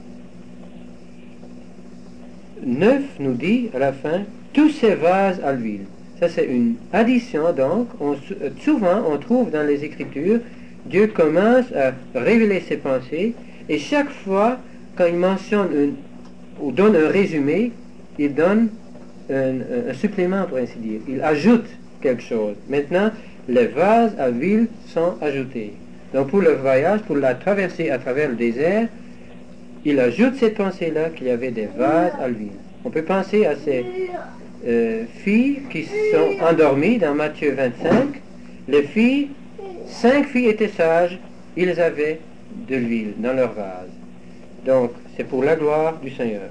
neuf nous dit à la fin, tous ces vases à l'huile. Ça, c'est une addition, donc. On, souvent, on trouve dans les Écritures, Dieu commence à révéler ses pensées, et chaque fois, quand il mentionne une, ou donne un résumé, il donne un, un supplément, pour ainsi dire. Il ajoute quelque chose. Maintenant, les vases à l'huile sont ajoutés. Donc, pour le voyage, pour la traversée à travers le désert, il ajoute cette pensée-là qu'il y avait des vases à l'huile. On peut penser à ces euh, filles qui sont endormies dans Matthieu vingt-cinq. Les filles, cinq filles étaient sages, ils avaient de l'huile dans leur vase. Donc, c'est pour la gloire du Seigneur.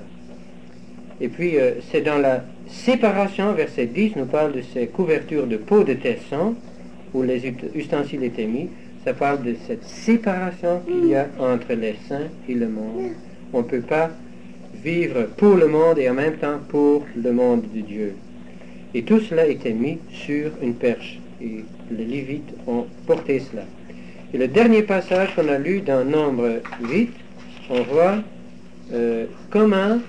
Et puis, euh, c'est dans la séparation, verset dix, nous parle de ces couvertures de peau de tesson, où les ustensiles étaient mis. Ça parle de cette séparation qu'il y a entre les saints et le monde. On ne peut pas vivre pour le monde et en même temps pour le monde de Dieu. Et tout cela était mis sur une perche. Et les Lévites ont porté cela. Et le dernier passage qu'on a lu dans Nombre huit, on voit euh, comment,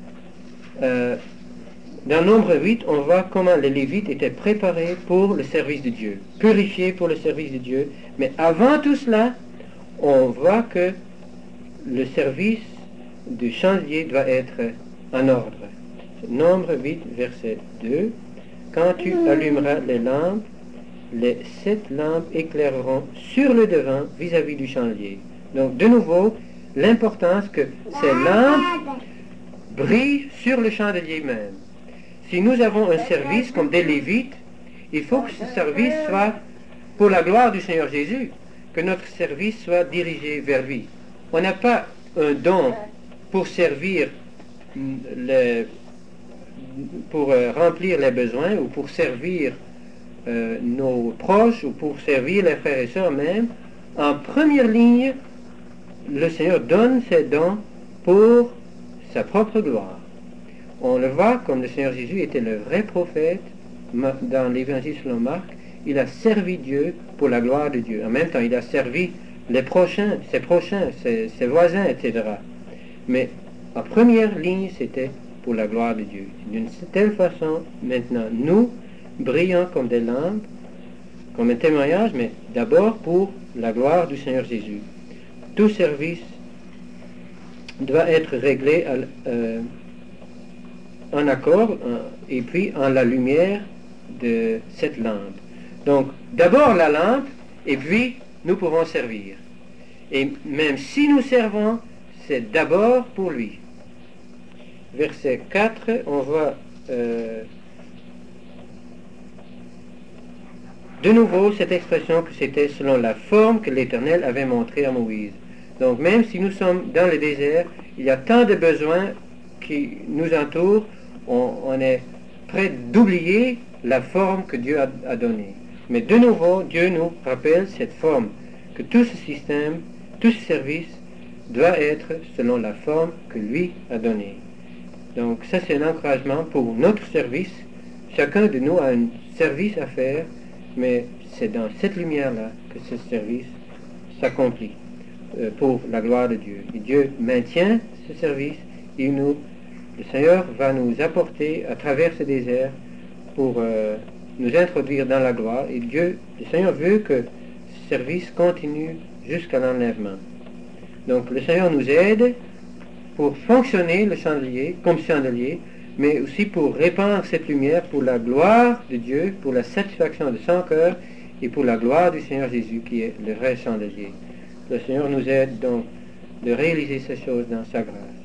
euh, dans Nombre huit, on voit comment les Lévites étaient préparés pour le service de Dieu, purifiés pour le service de Dieu. Mais avant tout cela, on voit que le service du chandelier doit être en ordre. Nombre huit, verset deux. Quand tu allumeras les lampes, les sept lampes éclaireront sur le devant vis-à-vis du chandelier. Donc, de nouveau, l'importance que ces lampes brillent sur le chandelier même. Si nous avons un service comme des Lévites, il faut que ce service soit pour la gloire du Seigneur Jésus, que notre service soit dirigé vers lui. On n'a pas un don pour servir les, pour euh, remplir les besoins ou pour servir euh, nos proches ou pour servir les frères et sœurs même. En première ligne, le Seigneur donne ses dons pour sa propre gloire. On le voit comme le Seigneur Jésus était le vrai prophète dans l'évangile selon Marc. Il a servi Dieu pour la gloire de Dieu. En même temps, il a servi les prochains, ses prochains, ses, ses voisins, et cetera. Mais en première ligne, c'était pour la gloire de Dieu. D'une telle façon, maintenant, nous brillons comme des lampes, comme un témoignage, mais d'abord pour la gloire du Seigneur Jésus. Tout service doit être réglé à, euh, en accord en, et puis en la lumière de cette lampe. Donc, d'abord la lampe, et puis nous pouvons servir. Et même si nous servons, c'est d'abord pour lui. verset quatre, on voit euh, de nouveau cette expression que c'était selon la forme que l'Éternel avait montrée à Moïse. Donc même si nous sommes dans le désert, il y a tant de besoins qui nous entourent, on, on est prêt d'oublier la forme que Dieu a, a donnée. Mais de nouveau, Dieu nous rappelle cette forme, que tout ce système, tout ce service doit être selon la forme que lui a donnée. Donc ça c'est un encouragement pour notre service. Chacun de nous a un service à faire, mais c'est dans cette lumière-là que ce service s'accomplit euh, pour la gloire de Dieu. Et Dieu maintient ce service, et nous, le Seigneur va nous apporter à travers ce désert pour euh, nous introduire dans la gloire. Et Dieu, le Seigneur veut que ce service continue jusqu'à l'enlèvement. Donc le Seigneur nous aide pour fonctionner le chandelier comme chandelier, mais aussi pour répandre cette lumière pour la gloire de Dieu, pour la satisfaction de son cœur et pour la gloire du Seigneur Jésus qui est le vrai chandelier. Le Seigneur nous aide donc de réaliser ces choses dans sa grâce.